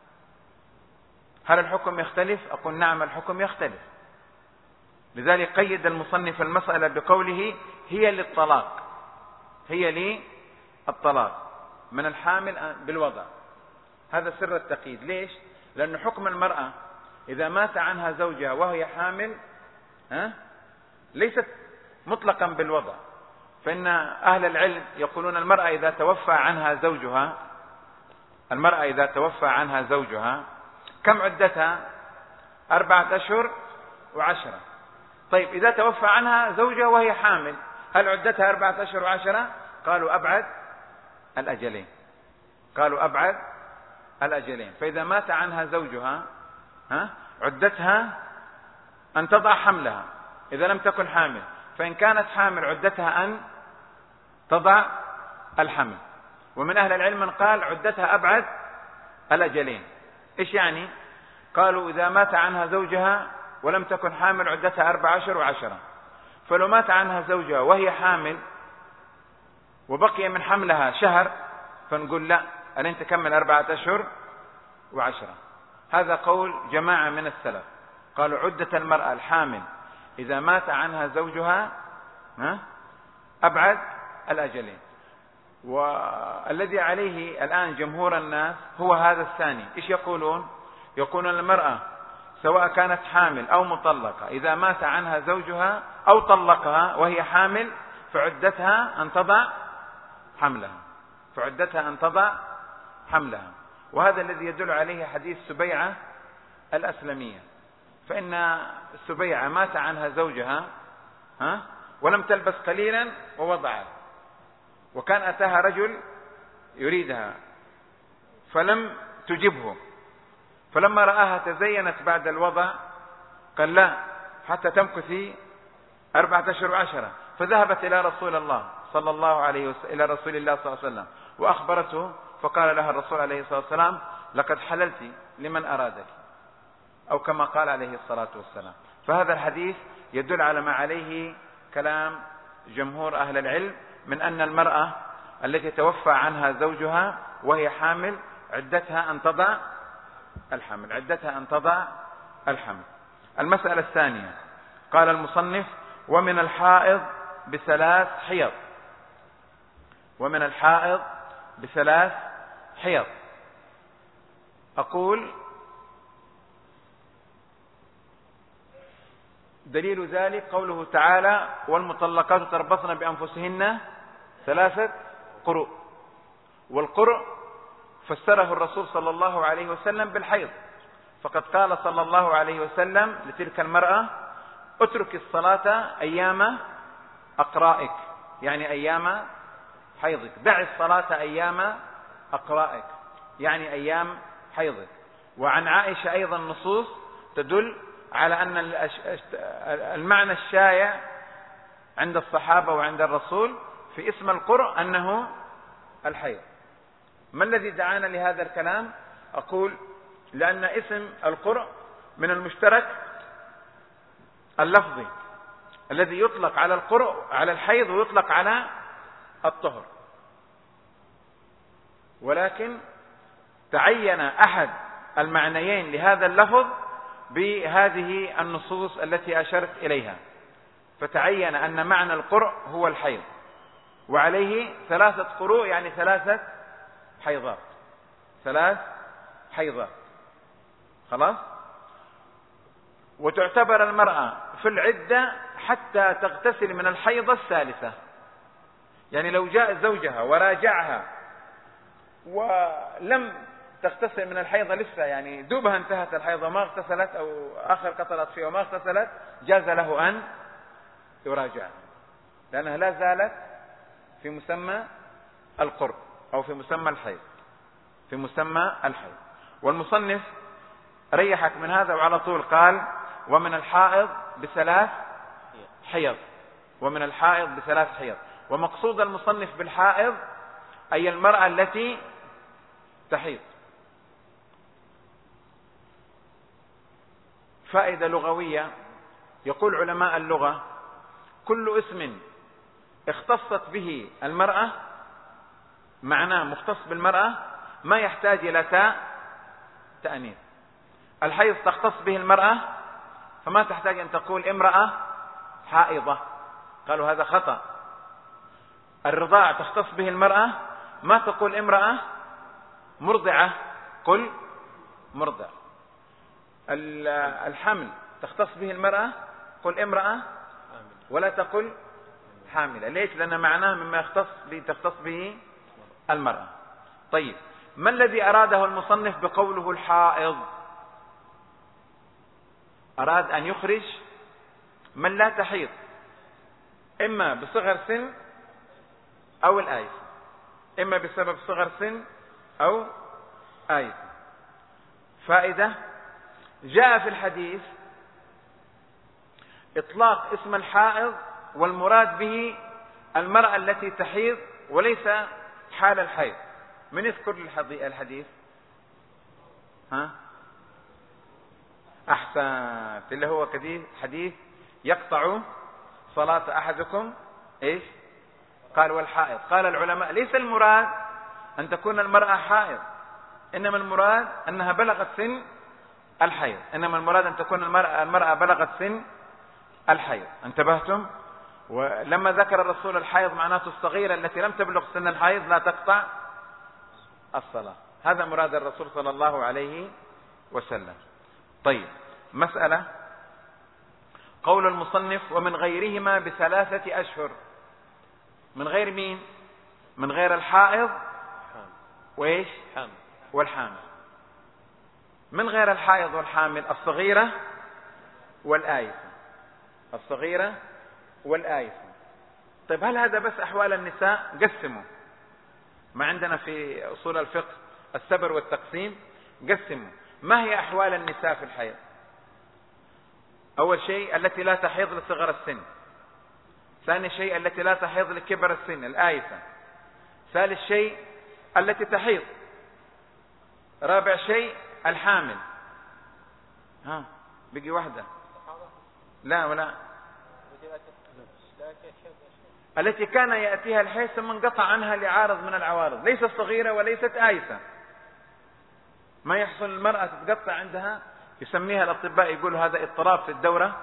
هل الحكم يختلف؟ أقول نعم، الحكم يختلف. لذلك قيد المصنف المسألة بقوله: هي للطلاق، هي للطلاق من الحامل بالوضع. هذا سر التقييد. ليش؟ لأن حكم المرأة إذا مات عنها زوجها وهي حامل ليست مطلقا بالوضع. فإن أهل العلم يقولون المرأة إذا توفى عنها زوجها، المرأة إذا توفى عنها زوجها كم عدتها؟ 4 أشهر و10. طيب، إذا توفى عنها زوجها وهي حامل، هل عدتها 4 أشهر و10؟ قالوا أبعد الأجلين، قالوا أبعد الأجلين. فإذا مات عنها زوجها عدتها أن تضع حملها إذا لم تكن حامل، فإن كانت حامل عدتها أن تضع الحمل. ومن أهل العلم من قال عدتها أبعد الأجلين. إيش يعني؟ قالوا إذا مات عنها زوجها ولم تكن حامل عدتها 4 أشهر و10. فلو مات عنها زوجها وهي حامل وبقي من حملها شهر، فنقول لا، ألين تكمل 4 أشهر و10. هذا قول جماعة من السلف، قالوا عدة المرأة الحامل إذا مات عنها زوجها أبعد الأجلين. والذي عليه الآن جمهور الناس هو هذا الثاني. إيش يقولون؟ يقولون المرأة سواء كانت حامل أو مطلقة إذا مات عنها زوجها أو طلقها وهي حامل فعدتها أن تضع حملها، فعدتها أن تضع حملها. وهذا الذي يدل عليه حديث سبيعة الأسلمية. فإن سبيعة مات عنها زوجها ولم تلبس قليلا ووضعت، وكان أتاها رجل يريدها فلم تجبه، فلما رآها تزينت بعد الوضع قال لا حتى تمكثي 4 أشهر و10. فذهبت إلى رسول الله صلى الله عليه وسلم، إلى رسول الله صلى الله عليه وسلم، وأخبرته، فقال لها الرسول عليه الصلاة والسلام: لقد حللت لمن أرادك، أو كما قال عليه الصلاة والسلام. فهذا الحديث يدل على ما عليه كلام جمهور أهل العلم من أن المرأة التي توفى عنها زوجها وهي حامل عدتها أن تضع الحمل، عدتها أن تضع الحمل. المسألة الثانية، قال المصنف: ومن الحائض ب3 حيض، ومن الحائض ب3 حيض. أقول دليل ذلك قوله تعالى: والمطلقات تربصن بأنفسهن 3 قروء. والقرء فسره الرسول صلى الله عليه وسلم بالحيض، فقد قال صلى الله عليه وسلم لتلك المرأة: اترك الصلاة أيام أقرائك، يعني أيام حيضك، دع الصلاة أيام أقرائك، يعني أيام حيضك. وعن عائشة أيضا نصوص تدل على أن المعنى الشائع عند الصحابة وعند الرسول في اسم القرء أنه الحيض. ما الذي دعانا لهذا الكلام؟ أقول لأن اسم القرء من المشترك اللفظي الذي يطلق على القرء على الحيض ويطلق على الطهر، ولكن تعين أحد المعنيين لهذا اللفظ بهذه النصوص التي أشرت إليها، فتعين أن معنى القرء هو الحيض، وعليه 3 قروء يعني 3 حيضات، 3 حيضات. خلاص. وتعتبر المرأة في العدة حتى تغتسل من الحيضة الثالثة. يعني لو جاء زوجها وراجعها ولم تغتسل من الحيضة لسه، يعني دوبها انتهت الحيضة وما اغتسلت أو آخر قطرت فيها وما اغتسلت، جاز له أن يراجعها، لأنها لا زالت في مسمى القرب أو في مسمى الحيض، في مسمى الحيض. والمصنف ريحك من هذا وعلى طول قال ومن الحائض بثلاث حيض، ومن الحائض بثلاث حيض. ومقصود المصنف بالحائض أي المرأة التي تحيض. فائدة لغوية، يقول علماء اللغة كل اسم اختصت به المرأة معناه مختص بالمرأة ما يحتاج إلى تاء تأنيث. الحيض تختص به المرأة فما تحتاج أن تقول امرأة حائضة، قالوا هذا خطأ. الرضاع تختص به المرأة ما تقول امرأة مرضعة، قل مرضع. الحمل تختص به المرأة قل امرأة ولا تقل حاملة. ليش؟ لأن معناه مما تختص به المرأة. طيب، ما الذي أراده المصنف بقوله الحائض؟ أراد أن يخرج من لا تحيض، إما بصغر سن أو الآيس، إما بسبب صغر سن أو آيس. فائدة، جاء في الحديث إطلاق اسم الحائض والمراد به المرأة التي تحيض وليس حال الحيض. من يذكر الحديث؟ ها؟ أحسنت، اللي هو حديث يقطع صلاة أحدكم إيش؟ قال والحائض. قال العلماء ليس المراد أن تكون المرأة حائض، إنما المراد أنها بلغت سن الحيض، إنما المراد أن تكون المرأة بلغت سن الحيض. انتبهتم؟ ولما ذكر الرسول الحيض معناته الصغيرة التي لم تبلغ سن الحيض لا تقطع الصلاة. هذا مراد الرسول صلى الله عليه وسلم. طيب، مسألة، قول المصنف ومن غيرهما بثلاثة أشهر. من غير مين؟ من غير الحائض وإيش؟ والحامل. من غير الحائض والحامل الصغيرة والآيسة، الصغيرة والآيسة. طيب، هل هذا بس أحوال النساء؟ قسموا، ما عندنا في أصول الفقه السبر والتقسيم، قسموا ما هي أحوال النساء في الحيض. أول شيء التي لا تحيض لصغر السن، ثاني شيء التي لا تحيض لكبر السن الآيسة، ثالث شيء التي تحيض، رابع شيء الحامل. ها بقي واحدة، لا ولا التي كان يأتيها الحيض ثم انقطع عنها لعارض من العوارض، ليست صغيرة وليست آيسة. ما يحصل المرأة تتقطع عندها، يسميها الأطباء يقولوا هذا اضطراب في الدورة،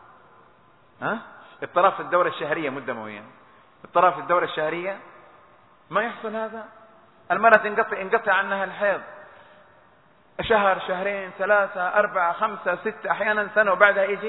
اضطراب في الدورة الشهرية مدموية، اضطراب في الدورة الشهرية. ما يحصل هذا، المرأة انقطع عنها الحيض شهر، شهرين، 3، 4، 5، 6، أحيانا سنة، وبعدها يجي.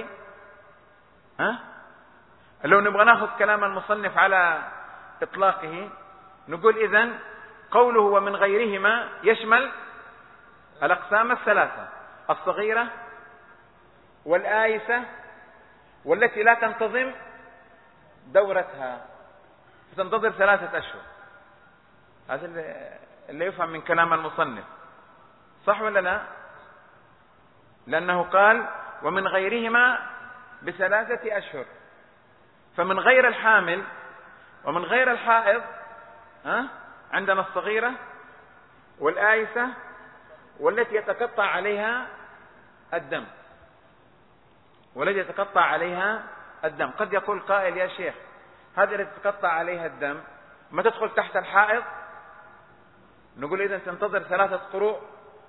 لو نبغى ناخذ كلام المصنف على إطلاقه نقول إذن قوله ومن غيرهما يشمل الأقسام الثلاثة: الصغيرة والآيسة والتي لا تنتظم دورتها، تنتظر 3 أشهر. هذا اللي يفهم من كلام المصنف، صح ولا لا؟ لأنه قال ومن غيرهما ب3 أشهر، فمن غير الحامل ومن غير الحائض عندنا الصغيرة والآيسة والتي يتقطع عليها الدم، والتي يتقطع عليها الدم. قد يقول قائل يا شيخ هذه التي يتقطع عليها الدم ما تدخل تحت الحائض؟ نقول إذن تنتظر 3 قروء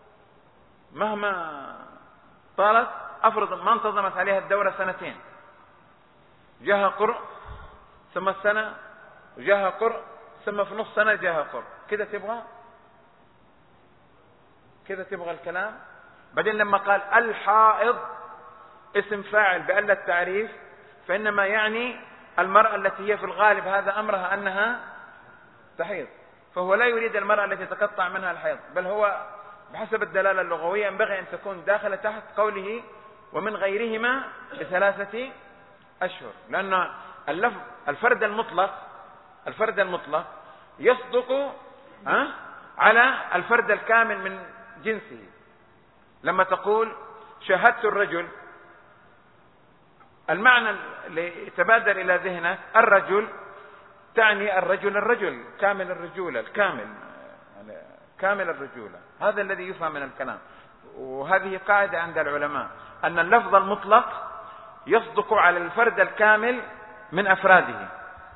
مهما طالت. أفرض ما انتظمت عليها الدورة 2 جاها قرء ثم السنة، وجاها قرء ثم في نص سنة جاها قرء، كده كذا تبغى الكلام. بعدين لما قال الحائض اسم فاعل بأل التعريف، فإنما يعني المرأة التي هي في الغالب هذا أمرها أنها تحيض، فهو لا يريد المرأة التي تقطع منها الحيض، بل هو بحسب الدلالة اللغوية ينبغي أن تكون داخلة تحت قوله ومن غيرهما ب3 أشهر، لأن اللفظ الفرد المطلق يصدق على الفرد الكامل من جنسه. لما تقول شاهدت الرجل، المعنى اللي يتبادر إلى ذهنك الرجل، تعني الرجل كامل الرجولة، كامل الرجولة، هذا الذي يفهم من الكلام. وهذه قاعدة عند العلماء أن اللفظ المطلق يصدق على الفرد الكامل من أفراده.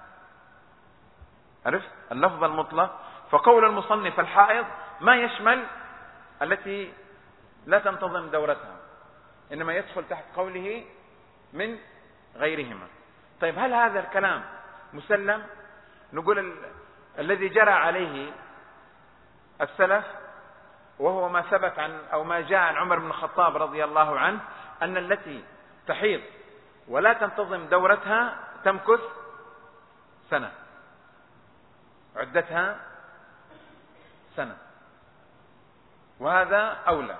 عرفت اللفظ المطلق؟ فقول المصنف الحائض ما يشمل التي لا تنتظم دورتها، إنما يدخل تحت قوله من غيرهما. طيب هل هذا الكلام مسلم؟ نقول الذي جرى عليه السلف، وهو ما ثبت عن أو ما جاء عن عمر بن الخطاب رضي الله عنه، أن التي تحيض ولا تنتظم دورتها تمكث سنة، عدتها سنة، وهذا أولى.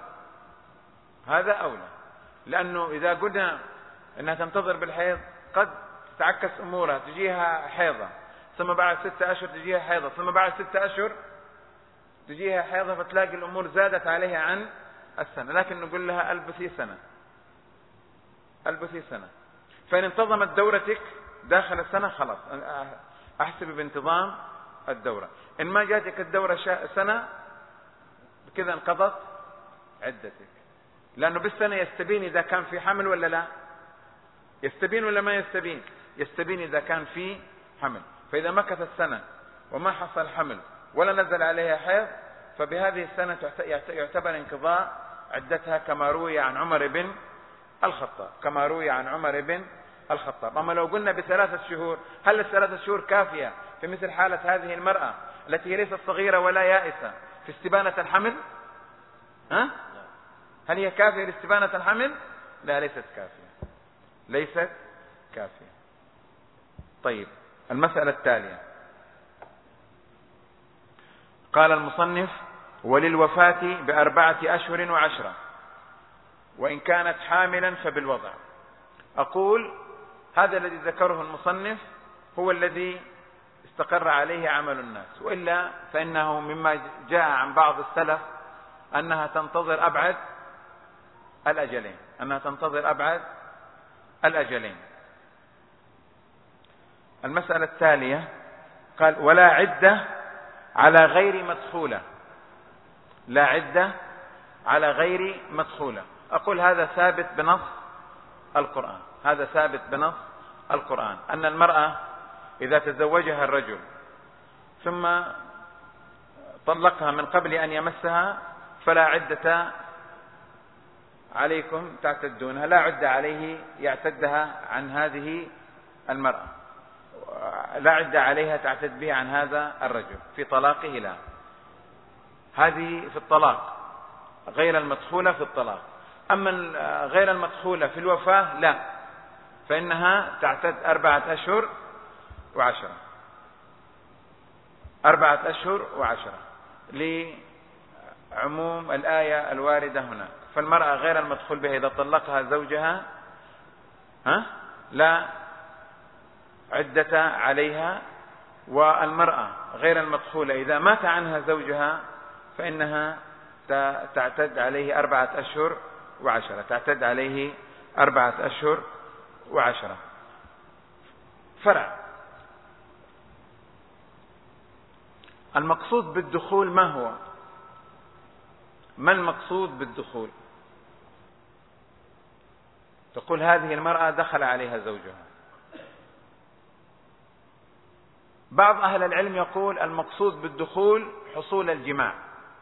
لأنه إذا قلنا أنها تنتظر بالحيض قد تتعكس أمورها، تجيها حيضة، ثم بعد 6 أشهر تجيها حيضة، ثم بعد 6 أشهر تجيها حيضة، فتلاقي الأمور زادت عليها عن السنة. لكن نقول لها ألبثي سنة، فإن انتظمت دورتك داخل السنة خلاص أحسب بانتظام الدورة. إن ما جاتك الدورة سنة بكذا انقضت عدتك، لأنه بالسنة يستبين إذا كان في حمل ولا لا، يستبين ولا ما يستبين؟ يستبين إذا كان في حمل. فإذا مكثت السنة وما حصل حمل ولا نزل عليها حيض، فبهذه السنة يعتبر انقضاء عدتها كما روي عن عمر بن الخطاب. أما لو قلنا ب3 شهور، هل ال3 شهور كافية في مثل حالة هذه المرأة التي ليست صغيرة ولا يائسة في استبانة الحمل؟ هل هي كافية لاستبانة الحمل؟ لا، ليست كافية. طيب المسألة التالية، قال المصنف وللوفاة ب4 أشهر و10، وإن كانت حاملا فبالوضع. أقول هذا الذي ذكره المصنف هو الذي استقر عليه عمل الناس، وإلا فإنه مما جاء عن بعض السلف أنها تنتظر أبعد الأجلين. المسألة التالية قال ولا عدة على غير مدخولة. أقول هذا ثابت بنص القرآن، أن المرأة إذا تزوجها الرجل ثم طلقها من قبل أن يمسها فلا عدة عليكم تعتدونها، لا عدة عليه يعتدها عن هذه المرأة، لا عدة عليها تعتد به عن هذا الرجل في طلاقه. لا، هذه في الطلاق، غير المدخولة في الطلاق. أما غير المدخولة في الوفاة لا، فإنها تعتد 4 أشهر و10، 4 أشهر و10 لعموم الآية الواردة هنا. فالمرأة غير المدخول بها إذا طلقها زوجها لا عدة عليها، والمرأة غير المدخولة إذا مات عنها زوجها فإنها تعتد عليه 4 أشهر و10. فرع المقصود بالدخول ما هو؟ ما المقصود بالدخول؟ تقول هذه المرأة دخل عليها زوجها. بعض أهل العلم يقول المقصود بالدخول حصول الجماع،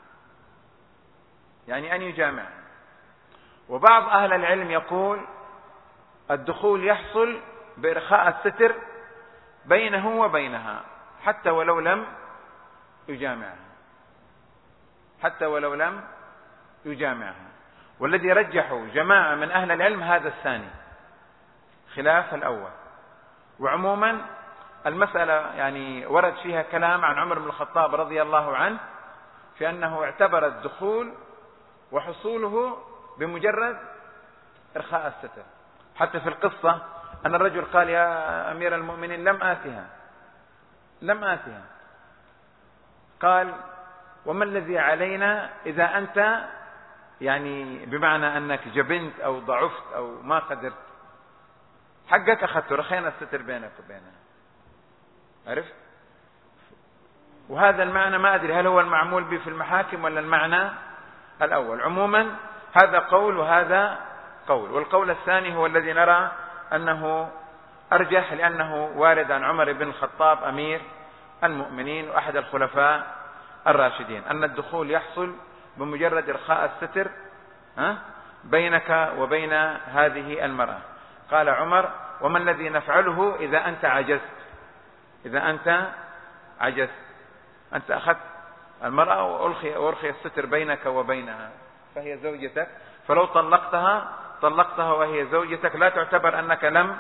يعني أن يجامع. وبعض أهل العلم يقول الدخول يحصل بإرخاء الستر بينه وبينها حتى ولو لم يجامعها. والذي رجحوا جماعة من أهل العلم هذا الثاني خلاف الأول. وعموما المسألة يعني ورد فيها كلام عن عمر بن الخطاب رضي الله عنه في أنه اعتبر الدخول وحصوله بمجرد إرخاء الستر. حتى في القصة أن الرجل قال يا أمير المؤمنين لم آتها. قال وما الذي علينا إذا أنت يعني بمعنى أنك جبنت أو ضعفت أو ما قدرت، حقك أخذته، رخينا الستر بينك وبينها. عرفت؟ وهذا المعنى ما أدري هل هو المعمول به في المحاكم ولا المعنى الأول. عموما هذا قول وهذا قول، والقول الثاني هو الذي نرى أنه أرجح، لأنه وارد عن عمر بن الخطاب أمير المؤمنين وأحد الخلفاء الراشدين أن الدخول يحصل بمجرد إرخاء الستر بينك وبين هذه المرأة. قال عمر وما الذي نفعله إذا أنت عجزت، أنت أخذت المرأة وأرخي الستر بينك وبينها، فهي زوجتك، فلو طلقتها وهي زوجتك لا تعتبر أنك لم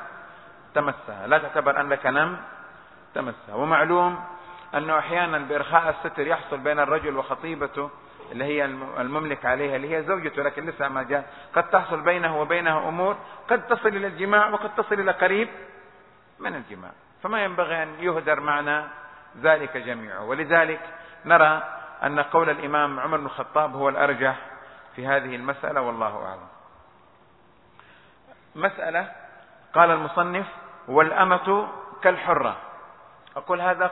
تمسها. ومعلوم أنه أحيانا بإرخاء الستر يحصل بين الرجل وخطيبته اللي هي المملك عليها اللي هي زوجته، لكن لسه ما جاء، قد تحصل بينه وبينها أمور قد تصل إلى الجماع وقد تصل إلى قريب من الجماع، فما ينبغي أن يهدر معنى ذلك جميعه. ولذلك نرى أن قول الإمام عمر بن الخطاب هو الأرجح في هذه المسألة، والله أعلم. مسألة قال المصنف والأمة كالحرة. أقول هذا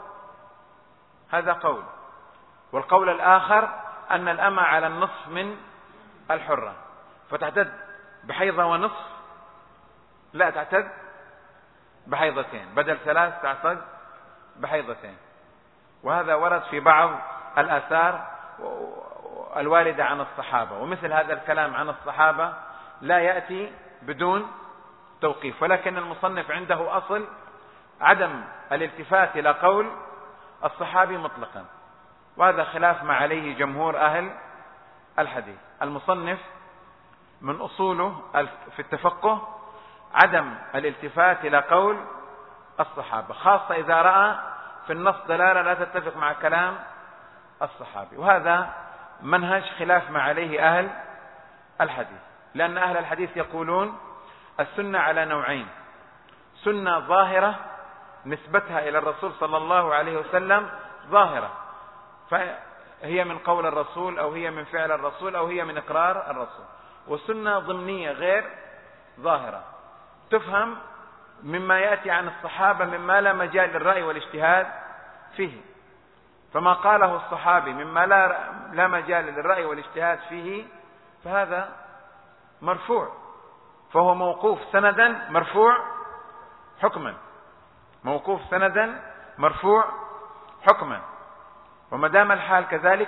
قول، والقول الآخر أن الأمة على النصف من الحرة، فتعتد بحيضة ونصف، لا تعتد بحيضتين، بدل 3 تعتد بحيضتين. وهذا ورد في بعض الآثار الواردة عن الصحابة، ومثل هذا الكلام عن الصحابة لا يأتي بدون توقيف، ولكن المصنف عنده أصل عدم الالتفات إلى قول الصحابي مطلقا، وهذا خلاف ما عليه جمهور أهل الحديث. المصنف من أصوله في التفقه عدم الالتفات إلى قول الصحابة، خاصة إذا رأى في النص دلالة لا تتفق مع كلام الصحابي، وهذا منهج خلاف ما عليه أهل الحديث، لأن أهل الحديث يقولون السنة على نوعين: سنة ظاهرة نسبتها إلى الرسول صلى الله عليه وسلم ظاهرة، فهي من قول الرسول أو هي من فعل الرسول أو هي من إقرار الرسول، وسنة ضمنية غير ظاهرة تفهم مما يأتي عن الصحابة مما لا مجال للرأي والاجتهاد فيه، فما قاله الصحابي مما لا مجال للرأي والاجتهاد فيه فهذا مرفوع، فهو موقوف سندا مرفوع حكما، موقوف سندا مرفوع حكما، وما دام الحال كذلك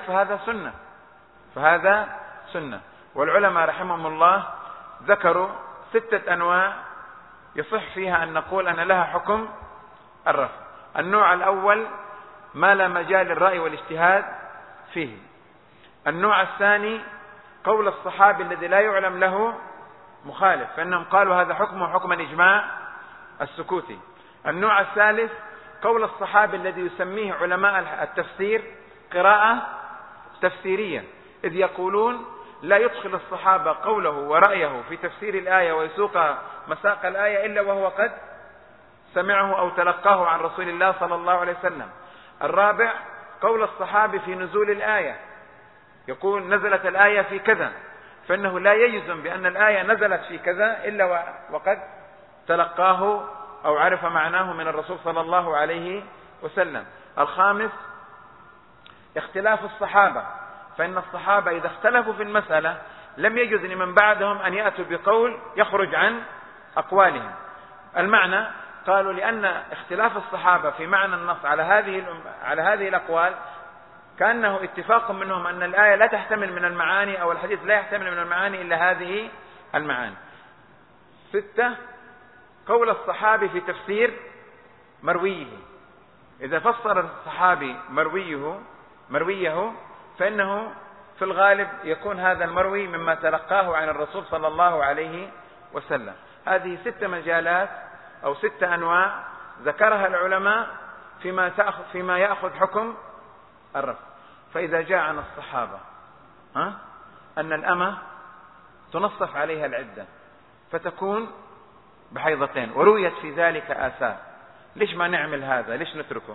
فهذا سنة. والعلماء رحمهم الله ذكروا 6 أنواع يصح فيها أن نقول أن لها حكم الرفع. النوع الأول ما لا مجال للرأي والاجتهاد فيه. النوع الثاني قول الصحابي الذي لا يعلم له مخالف، فإنهم قالوا هذا حكمه حكم الإجماع السكوتي. النوع الثالث قول الصحابي الذي يسميه علماء التفسير قراءة تفسيرية، إذ يقولون لا يدخل الصحابة قوله ورأيه في تفسير الآية ويسوق مساق الآية إلا وهو قد سمعه أو تلقاه عن رسول الله صلى الله عليه وسلم. الرابع قول الصحابي في نزول الآية، يقول نزلت الآية في كذا، فإنه لا يجزم بأن الآية نزلت في كذا إلا وقد تلقاه أو عرف معناه من الرسول صلى الله عليه وسلم. الخامس اختلاف الصحابة، فإن الصحابة إذا اختلفوا في المسألة لم يجوز لمن بعدهم أن يأتوا بقول يخرج عن أقوالهم. المعنى قالوا لأن اختلاف الصحابة في معنى النص على هذه الأقوال كأنه اتفاق منهم أن الآية لا تحتمل من المعاني أو الحديث لا يحتمل من المعاني إلا هذه المعاني. 6 قول الصحابي في تفسير مرويه، إذا فسر الصحابي مرويه فإنه في الغالب يكون هذا المروي مما تلقاه عن الرسول صلى الله عليه وسلم. هذه 6 مجالات أو 6 أنواع ذكرها العلماء فيما يأخذ حكم الرفع. فإذا جاء عن الصحابة أن الأمة تنصف عليها العدة فتكون بحيضتين ورويت في ذلك آثار، ليش ما نعمل هذا؟ ليش نتركه؟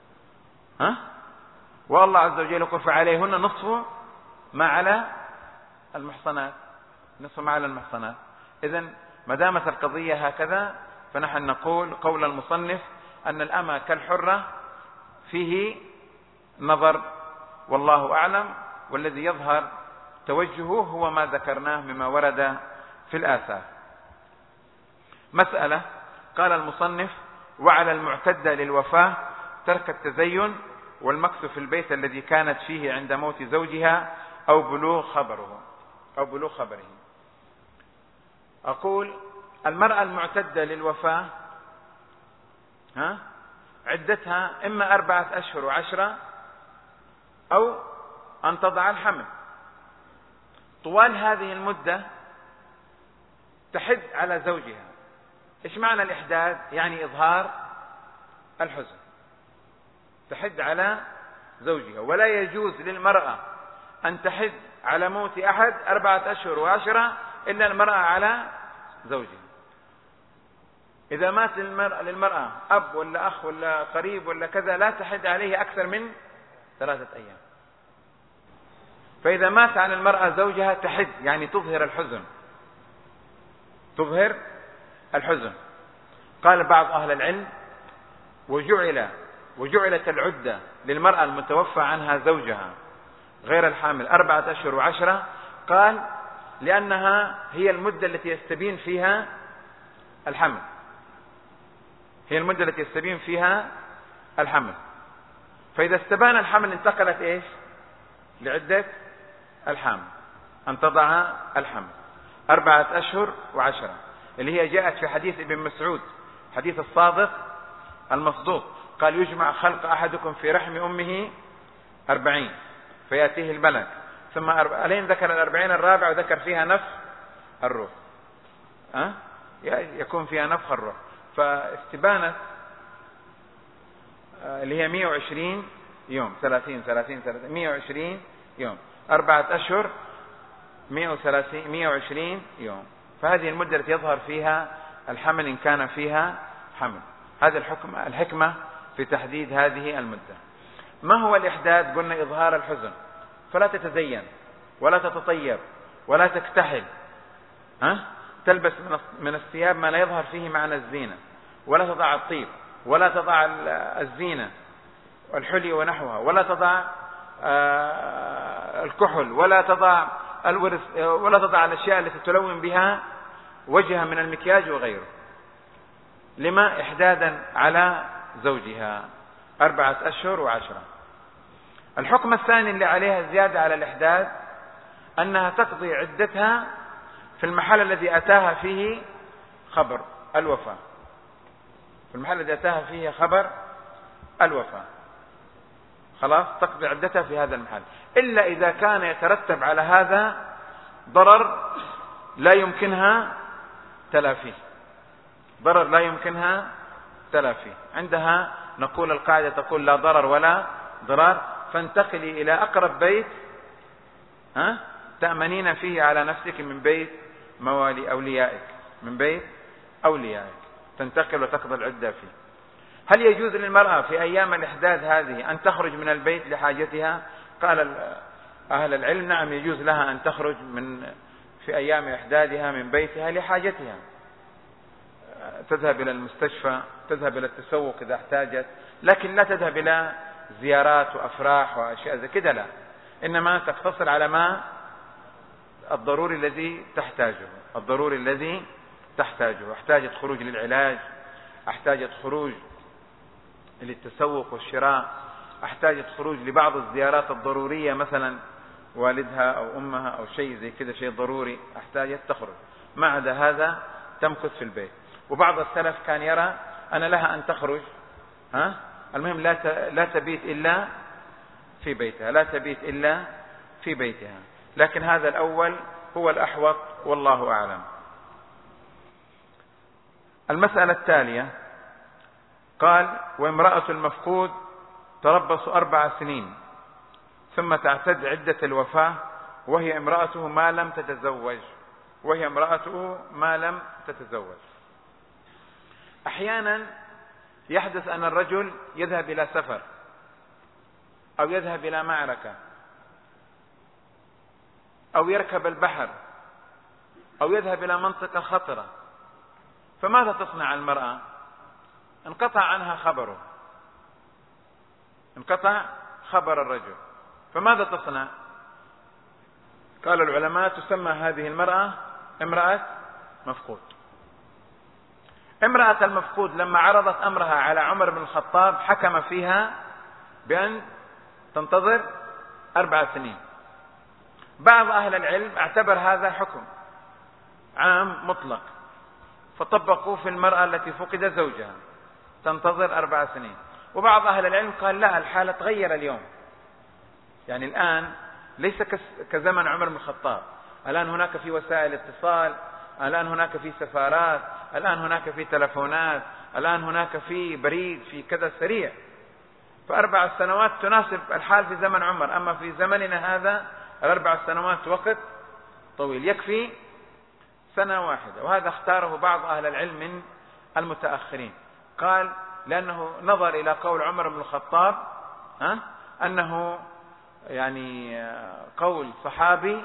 والله عز وجل يقول فعليهن نصف ما على المحصنات، نصف ما على المحصنات. إذن ما دامت القضية هكذا فنحن نقول قول المصنف أن الأمة كالحرة فيه نظر والله أعلم، والذي يظهر توجهه هو ما ذكرناه مما ورد في الآثار. مسألة، قال المصنف: وعلى المعتدة للوفاة ترك التزين والمكث في البيت الذي كانت فيه عند موت زوجها أو بلوغ خبره. أقول المرأة المعتدة للوفاة عدتها إما 4 أشهر و10 أو أن تضع الحمل. طوال هذه المدة تحد على زوجها. إيش معنى الإحداد؟ يعني إظهار الحزن. تحد على زوجها، ولا يجوز للمرأة أن تحد على موت أحد 4 أشهر و10 إلا المرأة على زوجها. إذا مات للمرأة أب ولا أخ ولا قريب ولا كذا لا تحد عليه أكثر من 3 أيام. فإذا مات عن المرأة زوجها تحد، يعني تظهر الحزن. قال بعض أهل العلم: وجعلت العدة للمرأة المتوفى عنها زوجها غير الحامل 4 أشهر و10. قال لأنها هي المدة التي يستبين فيها الحمل. فإذا استبان الحمل انتقلت إيش؟ لعدة الحامل، أن تضع الحمل 4 أشهر و10، اللي هي جاءت في حديث ابن مسعود، حديث الصادق المصدوق، قال: يجمع خلق أحدكم في رحم أمه 40 فيأتيه الملك، ثم ألين ذكر 40 الرابع وذكر فيها نفخ الروح، يكون فيها نفخ الروح. فاستبانت اللي هي 120 يوم، 30 120 يوم، 4 أشهر 120 يوم. فهذه المدة التي يظهر فيها الحمل إن كان فيها حمل. هذا الحكمة في تحديد هذه المدة. ما هو الإحداد؟ قلنا إظهار الحزن، فلا تتزين ولا تتطيب ولا تكتحل، تلبس من الثياب ما لا يظهر فيه معنى الزينة، ولا تضع الطيب، ولا تضع الزينة والحلي ونحوها، ولا تضع الكحل، ولا تضع الورث، ولا تضع الأشياء التي تلون بها وجهها من المكياج وغيره. لما؟ إحدادا على زوجها 4 أشهر و10. الحكم الثاني اللي عليها زيادة على الإحداد أنها تقضي عدتها في المحل الذي أتاها فيه خبر الوفاة، خلاص تقضي عدتها في هذا المحل، إلا إذا كان يترتب على هذا ضرر لا يمكنها تلافيه. عندها نقول القاعدة تقول: لا ضرر ولا ضرار، فانتقلي إلى أقرب بيت تأمنين فيه على نفسك من بيت أوليائك، تنتقل وتقضي العدة فيه. هل يجوز للمرأة في أيام الإحداد هذه أن تخرج من البيت لحاجتها؟ قال أهل العلم: نعم، يجوز لها أن تخرج في أيام إحدادها من بيتها لحاجتها، تذهب إلى المستشفى، تذهب إلى التسوق إذا احتاجت، لكن لا تذهب إلى زيارات وأفراح وأشياء زي كده، لا، إنما تقتصر على ما الضروري الذي تحتاجه. احتاجت خروج للعلاج، احتاجت خروج للتسوق والشراء، احتاجت خروج لبعض الزيارات الضرورية، مثلا والدها أو أمها أو شيء زي كده، شيء ضروري احتاجت تخرج. ما عدا هذا تمكث في البيت. وبعض السلف كان يرى أن لها أن تخرج، المهم لا تبيت إلا في بيتها، في بيتها، لكن هذا الأول هو الأحوط والله أعلم. المسألة التالية قال: وامرأة المفقود تربص 4 سنين ثم تعتد عدة الوفاة وهي امرأته ما لم تتزوج. أحيانا يحدث أن الرجل يذهب إلى سفر أو يذهب إلى معركة أو يركب البحر أو يذهب إلى منطقة خطرة، فماذا تصنع المرأة؟ انقطع عنها خبره، انقطع خبر الرجل، فماذا تصنع؟ قال العلماء: تسمى هذه المرأة امرأة مفقود. امرأة المفقود لما عرضت أمرها على عمر بن الخطاب حكم فيها بأن تنتظر 4 سنين. بعض أهل العلم اعتبر هذا حكم عام مطلق، فطبقوا في المرأة التي فقد زوجها تنتظر 4 سنين. وبعض أهل العلم قال لا، الحالة تغير اليوم، يعني الآن ليس كزمن عمر بن الخطاب، الآن هناك في وسائل اتصال، الآن هناك في سفارات، الآن هناك في تلفونات، الآن هناك في بريد، في كذا سريع، ف4 سنوات تناسب الحال في زمن عمر. أما في زمننا هذا 4 سنوات وقت طويل، يكفي 1 سنة واحدة. وهذا اختاره بعض أهل العلم من المتأخرين، قال لأنه نظر إلى قول عمر بن الخطاب أنه يعني قول صحابي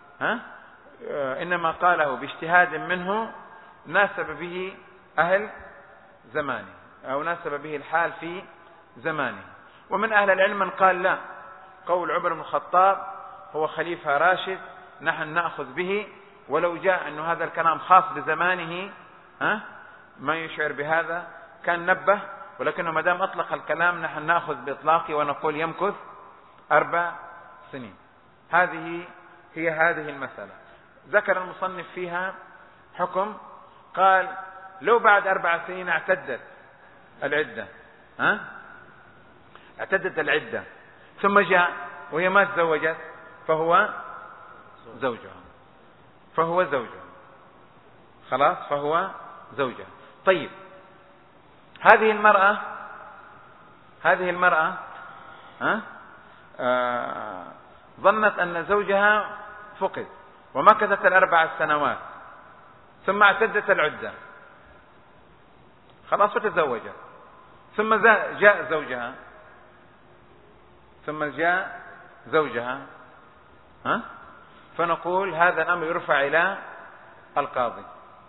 إنما قاله باجتهاد منه ناسب به أهل زمانه أو ناسب به الحال في زمانه. ومن أهل العلم من قال لا، قول عمر بن الخطاب هو خليفة راشد، نحن نأخذ به، ولو جاء أن هذا الكلام خاص بزمانه ما يشعر بهذا كان نبه، ولكنه ما دام أطلق الكلام نحن نأخذ بإطلاقه ونقول يمكث 4 سنين. هذه المسألة. ذكر المصنف فيها حكم، قال لو بعد 4 سنين اعتدت العدة ثم جاء وهي ما تزوجت فهو زوجها خلاص، فهو زوجها. طيب، هذه المرأة ظنت أن زوجها فقد ومكثت 4 سنوات ثم اعتدت العدة خلاص فتزوجت، ثم جاء زوجها فنقول هذا الأمر يرفع إلى القاضي،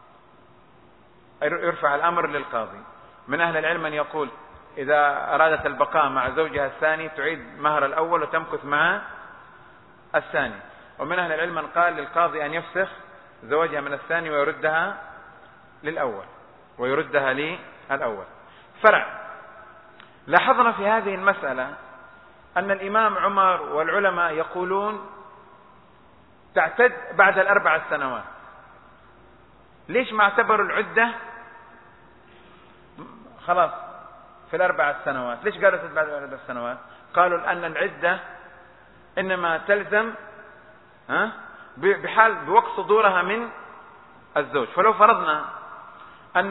يرفع الأمر للقاضي. من أهل العلم من يقول إذا أرادت البقاء مع زوجها الثاني تعيد مهر الأول وتمكث مع الثاني. ومن أهل العلم من قال للقاضي أن يفسخ زوجها من الثاني ويردها للأول. فرع. لاحظنا في هذه المسألة أن الإمام عمر والعلماء يقولون تعتد بعد 4 سنوات. ليش ما اعتبروا العدة خلاص في 4 سنوات؟ ليش قالوا بعد 4 سنوات؟ قالوا لأن العدة إنما تلزم بوقت صدورها من الزوج. فلو فرضنا أن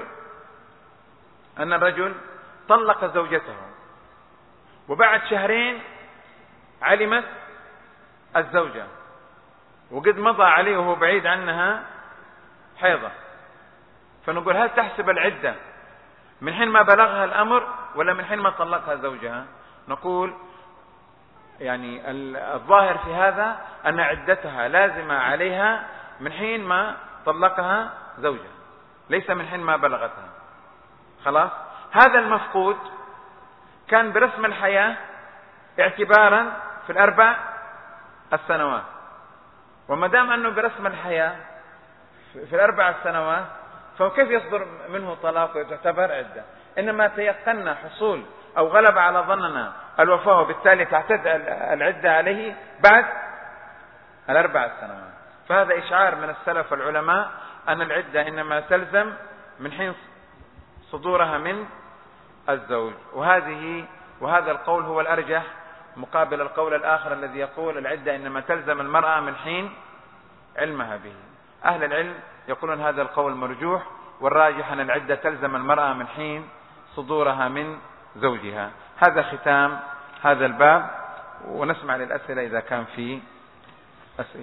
الرجل طلق زوجته وبعد 2 شهر علمت الزوجة وقد مضى عليه وهو بعيد عنها حيضة، فنقول هل تحسب العدة من حين ما بلغها الأمر ولا من حين ما طلقها زوجها؟ نقول يعني الظاهر في هذا أن عدتها لازمة عليها من حين ما طلقها زوجها، ليس من حين ما بلغتها. خلاص، هذا المفقود كان برسم الحياة اعتبارا في 4 سنوات، وما دام أنه برسم الحياة في 4 سنوات فكيف يصدر منه طلاق وتعتبر عدة؟ إنما تيقنا حصول أو غلب على ظننا الوفاة، وبالتالي تعتد العدة عليه بعد 4 سنوات. فهذا إشعار من السلف العلماء أن العدة إنما تلزم من حين صدورها من الزوج. وهذا القول هو الأرجح مقابل القول الآخر الذي يقول العدة إنما تلزم المرأة من حين علمها به. أهل العلم يقولون هذا القول مرجوح، والراجح أن العدة تلزم المرأة من حين صدورها من زوجها. هذا ختام هذا الباب، ونسمع للأسئلة إذا كان في أسئلة.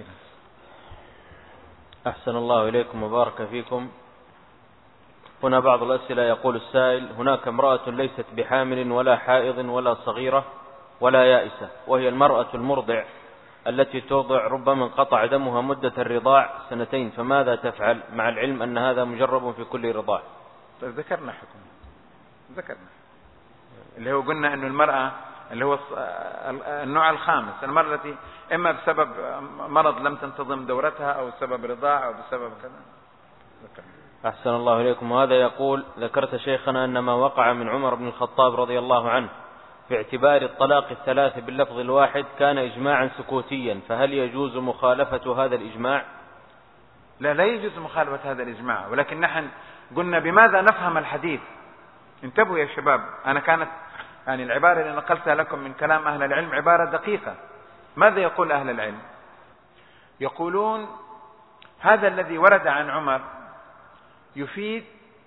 أحسن الله إليكم وبارك فيكم. هنا بعض الأسئلة. يقول السائل: هناك امرأة ليست بحامل ولا حائض ولا صغيرة ولا يائسة، وهي المرأة المرضع التي ترضع ربما انقطع دمها مدة الرضاع 2 فماذا تفعل مع العلم أن هذا مجرب في كل رضاع؟ ذكرنا حكم، ذكرنا اللي هو قلنا أنه المرأة اللي هو النوع الخامس، المرأة التي إما بسبب مرض لم تنتظم دورتها أو بسبب رضاع أو بسبب كذا. أحسن الله إليكم. وهذا يقول: ذكرت شيخنا أن ما وقع من عمر بن الخطاب رضي الله عنه في اعتبار الطلاق 3 باللفظ الواحد كان إجماعا سكوتيا، فهل يجوز مخالفة هذا الإجماع؟ لا يجوز مخالفة هذا الإجماع، ولكن نحن قلنا بماذا نفهم الحديث. انتبهوا يا شباب، أنا كانت يعني العبارة اللي نقلتها لكم من كلام أهل العلم عبارة دقيقة. ماذا يقول أهل العلم؟ يقولون هذا الذي ورد عن عمر يفيد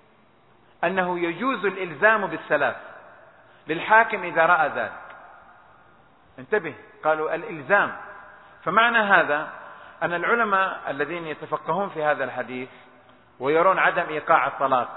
أنه يجوز الإلزام بالثلاث للحاكم إذا رأى ذلك. انتبه، قالوا الإلزام. فمعنى هذا أن العلماء الذين يتفقهون في هذا الحديث ويرون عدم إيقاع الطلاق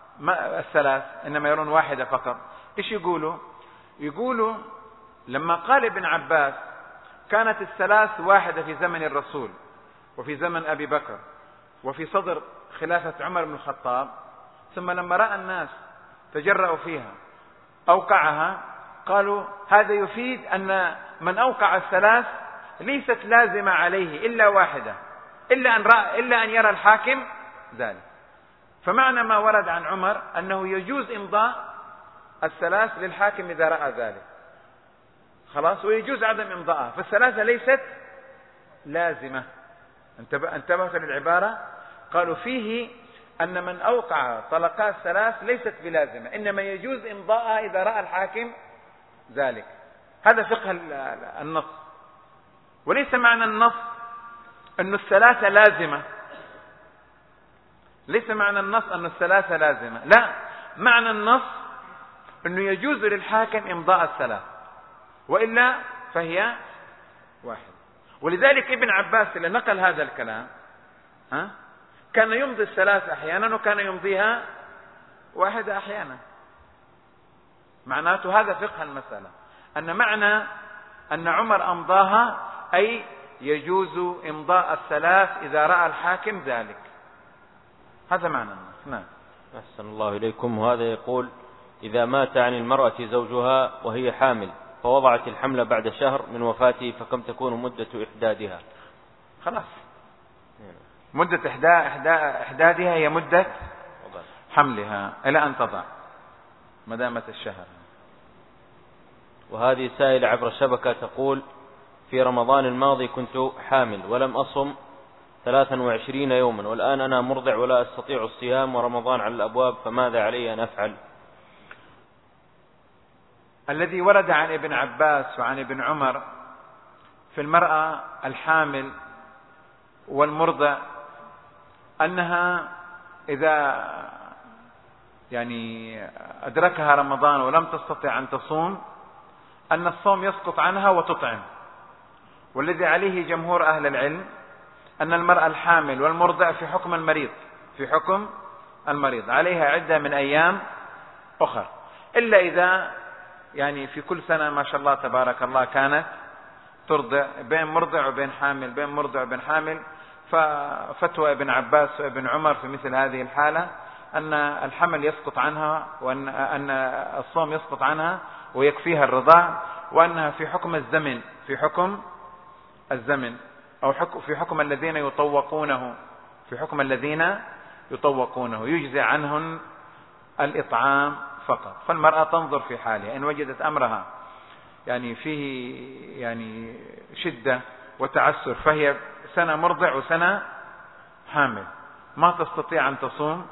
3 إنما يرون 1 فقط، إيش يقولوا؟ يقولوا لما قال ابن عباس كانت 3 واحدة في زمن الرسول وفي زمن أبي بكر وفي صدر خلافة عمر بن الخطاب، ثم لما رأى الناس تجرأوا فيها أوقعها، قالوا هذا يفيد أن من أوقع 3 ليست لازمة عليه إلا 1 إلا أن يرى الحاكم ذلك. فمعنى ما ورد عن عمر أنه يجوز إمضاء 3 للحاكم إذا رأى ذلك، خلاص، ويجوز عدم إمضاءها، ف3 ليست لازمة. انتبهت للعبارة؟ قالوا فيه أن من أوقع طلقات 3 ليست بلازمة، إنما يجوز إمضاءها إذا رأى الحاكم ذلك. هذا فقه النص. وليس معنى النص أن 3 لازمة، ليس معنى النص أن 3 لازمة، لا، معنى النص أنه يجوز للحاكم إمضاء 3 وإلا فهي 1. ولذلك ابن عباس اللي نقل هذا الكلام كان يمضي 3 أحيانا وكان يمضيها 1 أحيانا. معناته هذا فقه المسألة، أن معنى أن عمر أمضاها أي يجوز إمضاء 3 إذا رأى الحاكم ذلك. هذا معنى النص. نعم. أحسن الله إليكم. وهذا يقول: إذا مات عن المرأة زوجها وهي حامل فوضعت الحمل بعد شهر من وفاته، فكم تكون مدة إحدادها؟ خلاص، مدة إحدادها هي مدة حملها إلى أن تضع مدامة الشهر. وهذه سائلة عبر الشبكة تقول: في رمضان الماضي كنت حامل ولم أصم 23 يوما، والآن أنا مرضع ولا أستطيع الصيام ورمضان على الأبواب، فماذا علي أن أفعل؟ الذي ورد عن ابن عباس وعن ابن عمر في المرأة الحامل والمرضع أنها إذا يعني أدركها رمضان ولم تستطع أن تصوم أن الصوم يسقط عنها وتطعم. والذي عليه جمهور أهل العلم أن المرأة الحامل والمرضع في حكم المريض، في حكم المريض، عليها عدة من أيام أخر، إلا إذا يعني في كل سنة ما شاء الله تبارك الله كانت ترضع بين مرضع وبين حامل، بين مرضع وبين حامل. ففتوى ابن عباس وابن عمر في مثل هذه الحالة أن الحمل يسقط عنها، وأن الصوم يسقط عنها ويكفيها الرضاع، وأنها في حكم الزمن، في حكم الزمن، أو في حكم الذين يطوقونه، في حكم الذين يطوقونه يجزي عنهن الإطعام فقط. فالمرأة تنظر في حالها، إن وجدت أمرها يعني فيه يعني شدة وتعسر فهي سنة مرضع وسنة حامل ما تستطيع أن تصوم،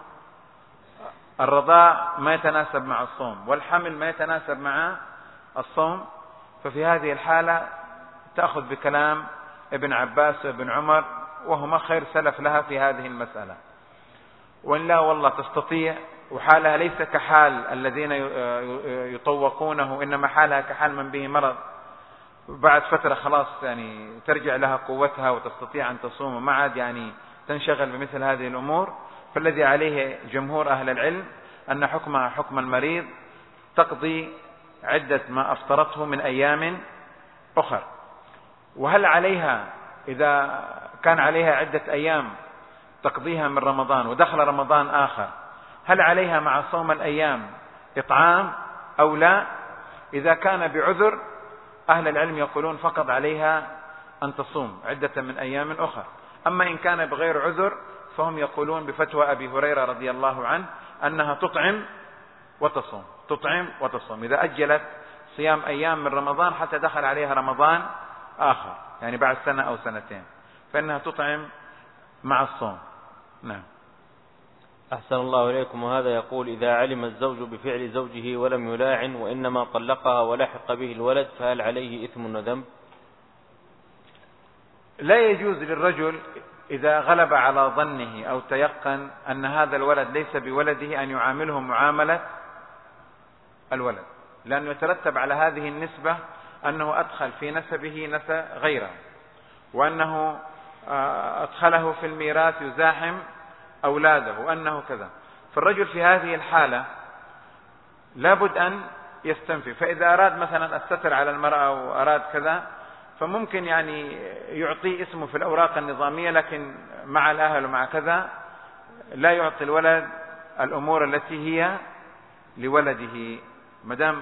الرضاع ما يتناسب مع الصوم والحمل ما يتناسب مع الصوم، ففي هذه الحالة تأخذ بكلام ابن عباس وابن عمر، وهما خير سلف لها في هذه المسألة. وإن لا والله تستطيع، وحالها ليس كحال الذين يطوقونه، إنما حالها كحال من به مرض، بعد فترة خلاص يعني ترجع لها قوتها وتستطيع أن تصوم، وما عاد يعني تنشغل بمثل هذه الأمور. فالذي عليه جمهور أهل العلم أن حكمها حكم المريض، تقضي عدة ما أفطرته من أيام أخر. وهل عليها إذا كان عليها عدة أيام تقضيها من رمضان ودخل رمضان آخر، هل عليها مع صوم الأيام إطعام أو لا؟ إذا كان بعذر أهل العلم يقولون فقط عليها أن تصوم عدة من أيام أخر. أما إن كان بغير عذر فهم يقولون بفتوى أبي هريرة رضي الله عنه أنها تطعم وتصوم، تطعم وتصوم، إذا أجلت صيام أيام من رمضان حتى دخل عليها رمضان آخر، يعني بعد سنة أو سنتين، فإنها تطعم مع الصوم. نعم. أحسن الله إليكم. وهذا يقول: إذا علم الزوج بفعل زوجه ولم يلاعن وإنما طلقها ولحق به الولد، فهل عليه إثم وذنب؟ لا يجوز للرجل إذا غلب على ظنه أو تيقن أن هذا الولد ليس بولده أن يعامله معاملة الولد، لأنه يترتب على هذه النسبة أنه أدخل في نسبه نسب غيره، وأنه أدخله في الميراث يزاحم أولاده، وأنه كذا. فالرجل في هذه الحالة لابد أن يستنفي. فإذا أراد مثلا الستر على المرأة وأراد كذا، فممكن يعني يعطيه اسمه في الأوراق النظامية، لكن مع الأهل ومع كذا لا يعطي الولد الأمور التي هي لولده مدام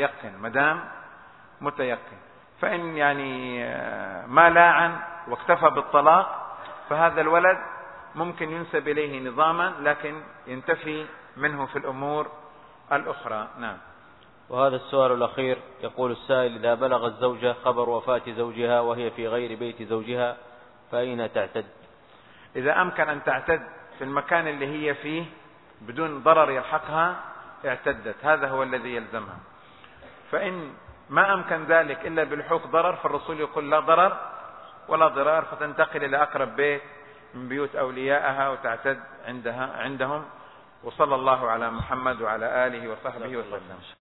متيقن. فإن يعني ما لاعن واكتفى بالطلاق، فهذا الولد ممكن ينسب إليه نظاما، لكن ينتفي منه في الأمور الأخرى. نعم. وهذا السؤال الأخير يقول السائل: إذا بلغ الزوجة خبر وفاة زوجها وهي في غير بيت زوجها، فأين تعتد؟ إذا أمكن أن تعتد في المكان اللي هي فيه بدون ضرر يلحقها اعتدت، هذا هو الذي يلزمها. فإن ما أمكن ذلك إلا بلحوق ضرر، فالرسول يقول: لا ضرر ولا ضرار، فتنتقل إلى أقرب بيت من بيوت أوليائها وتعتد عندهم. وصلى الله على محمد وعلى آله وصحبه وسلم.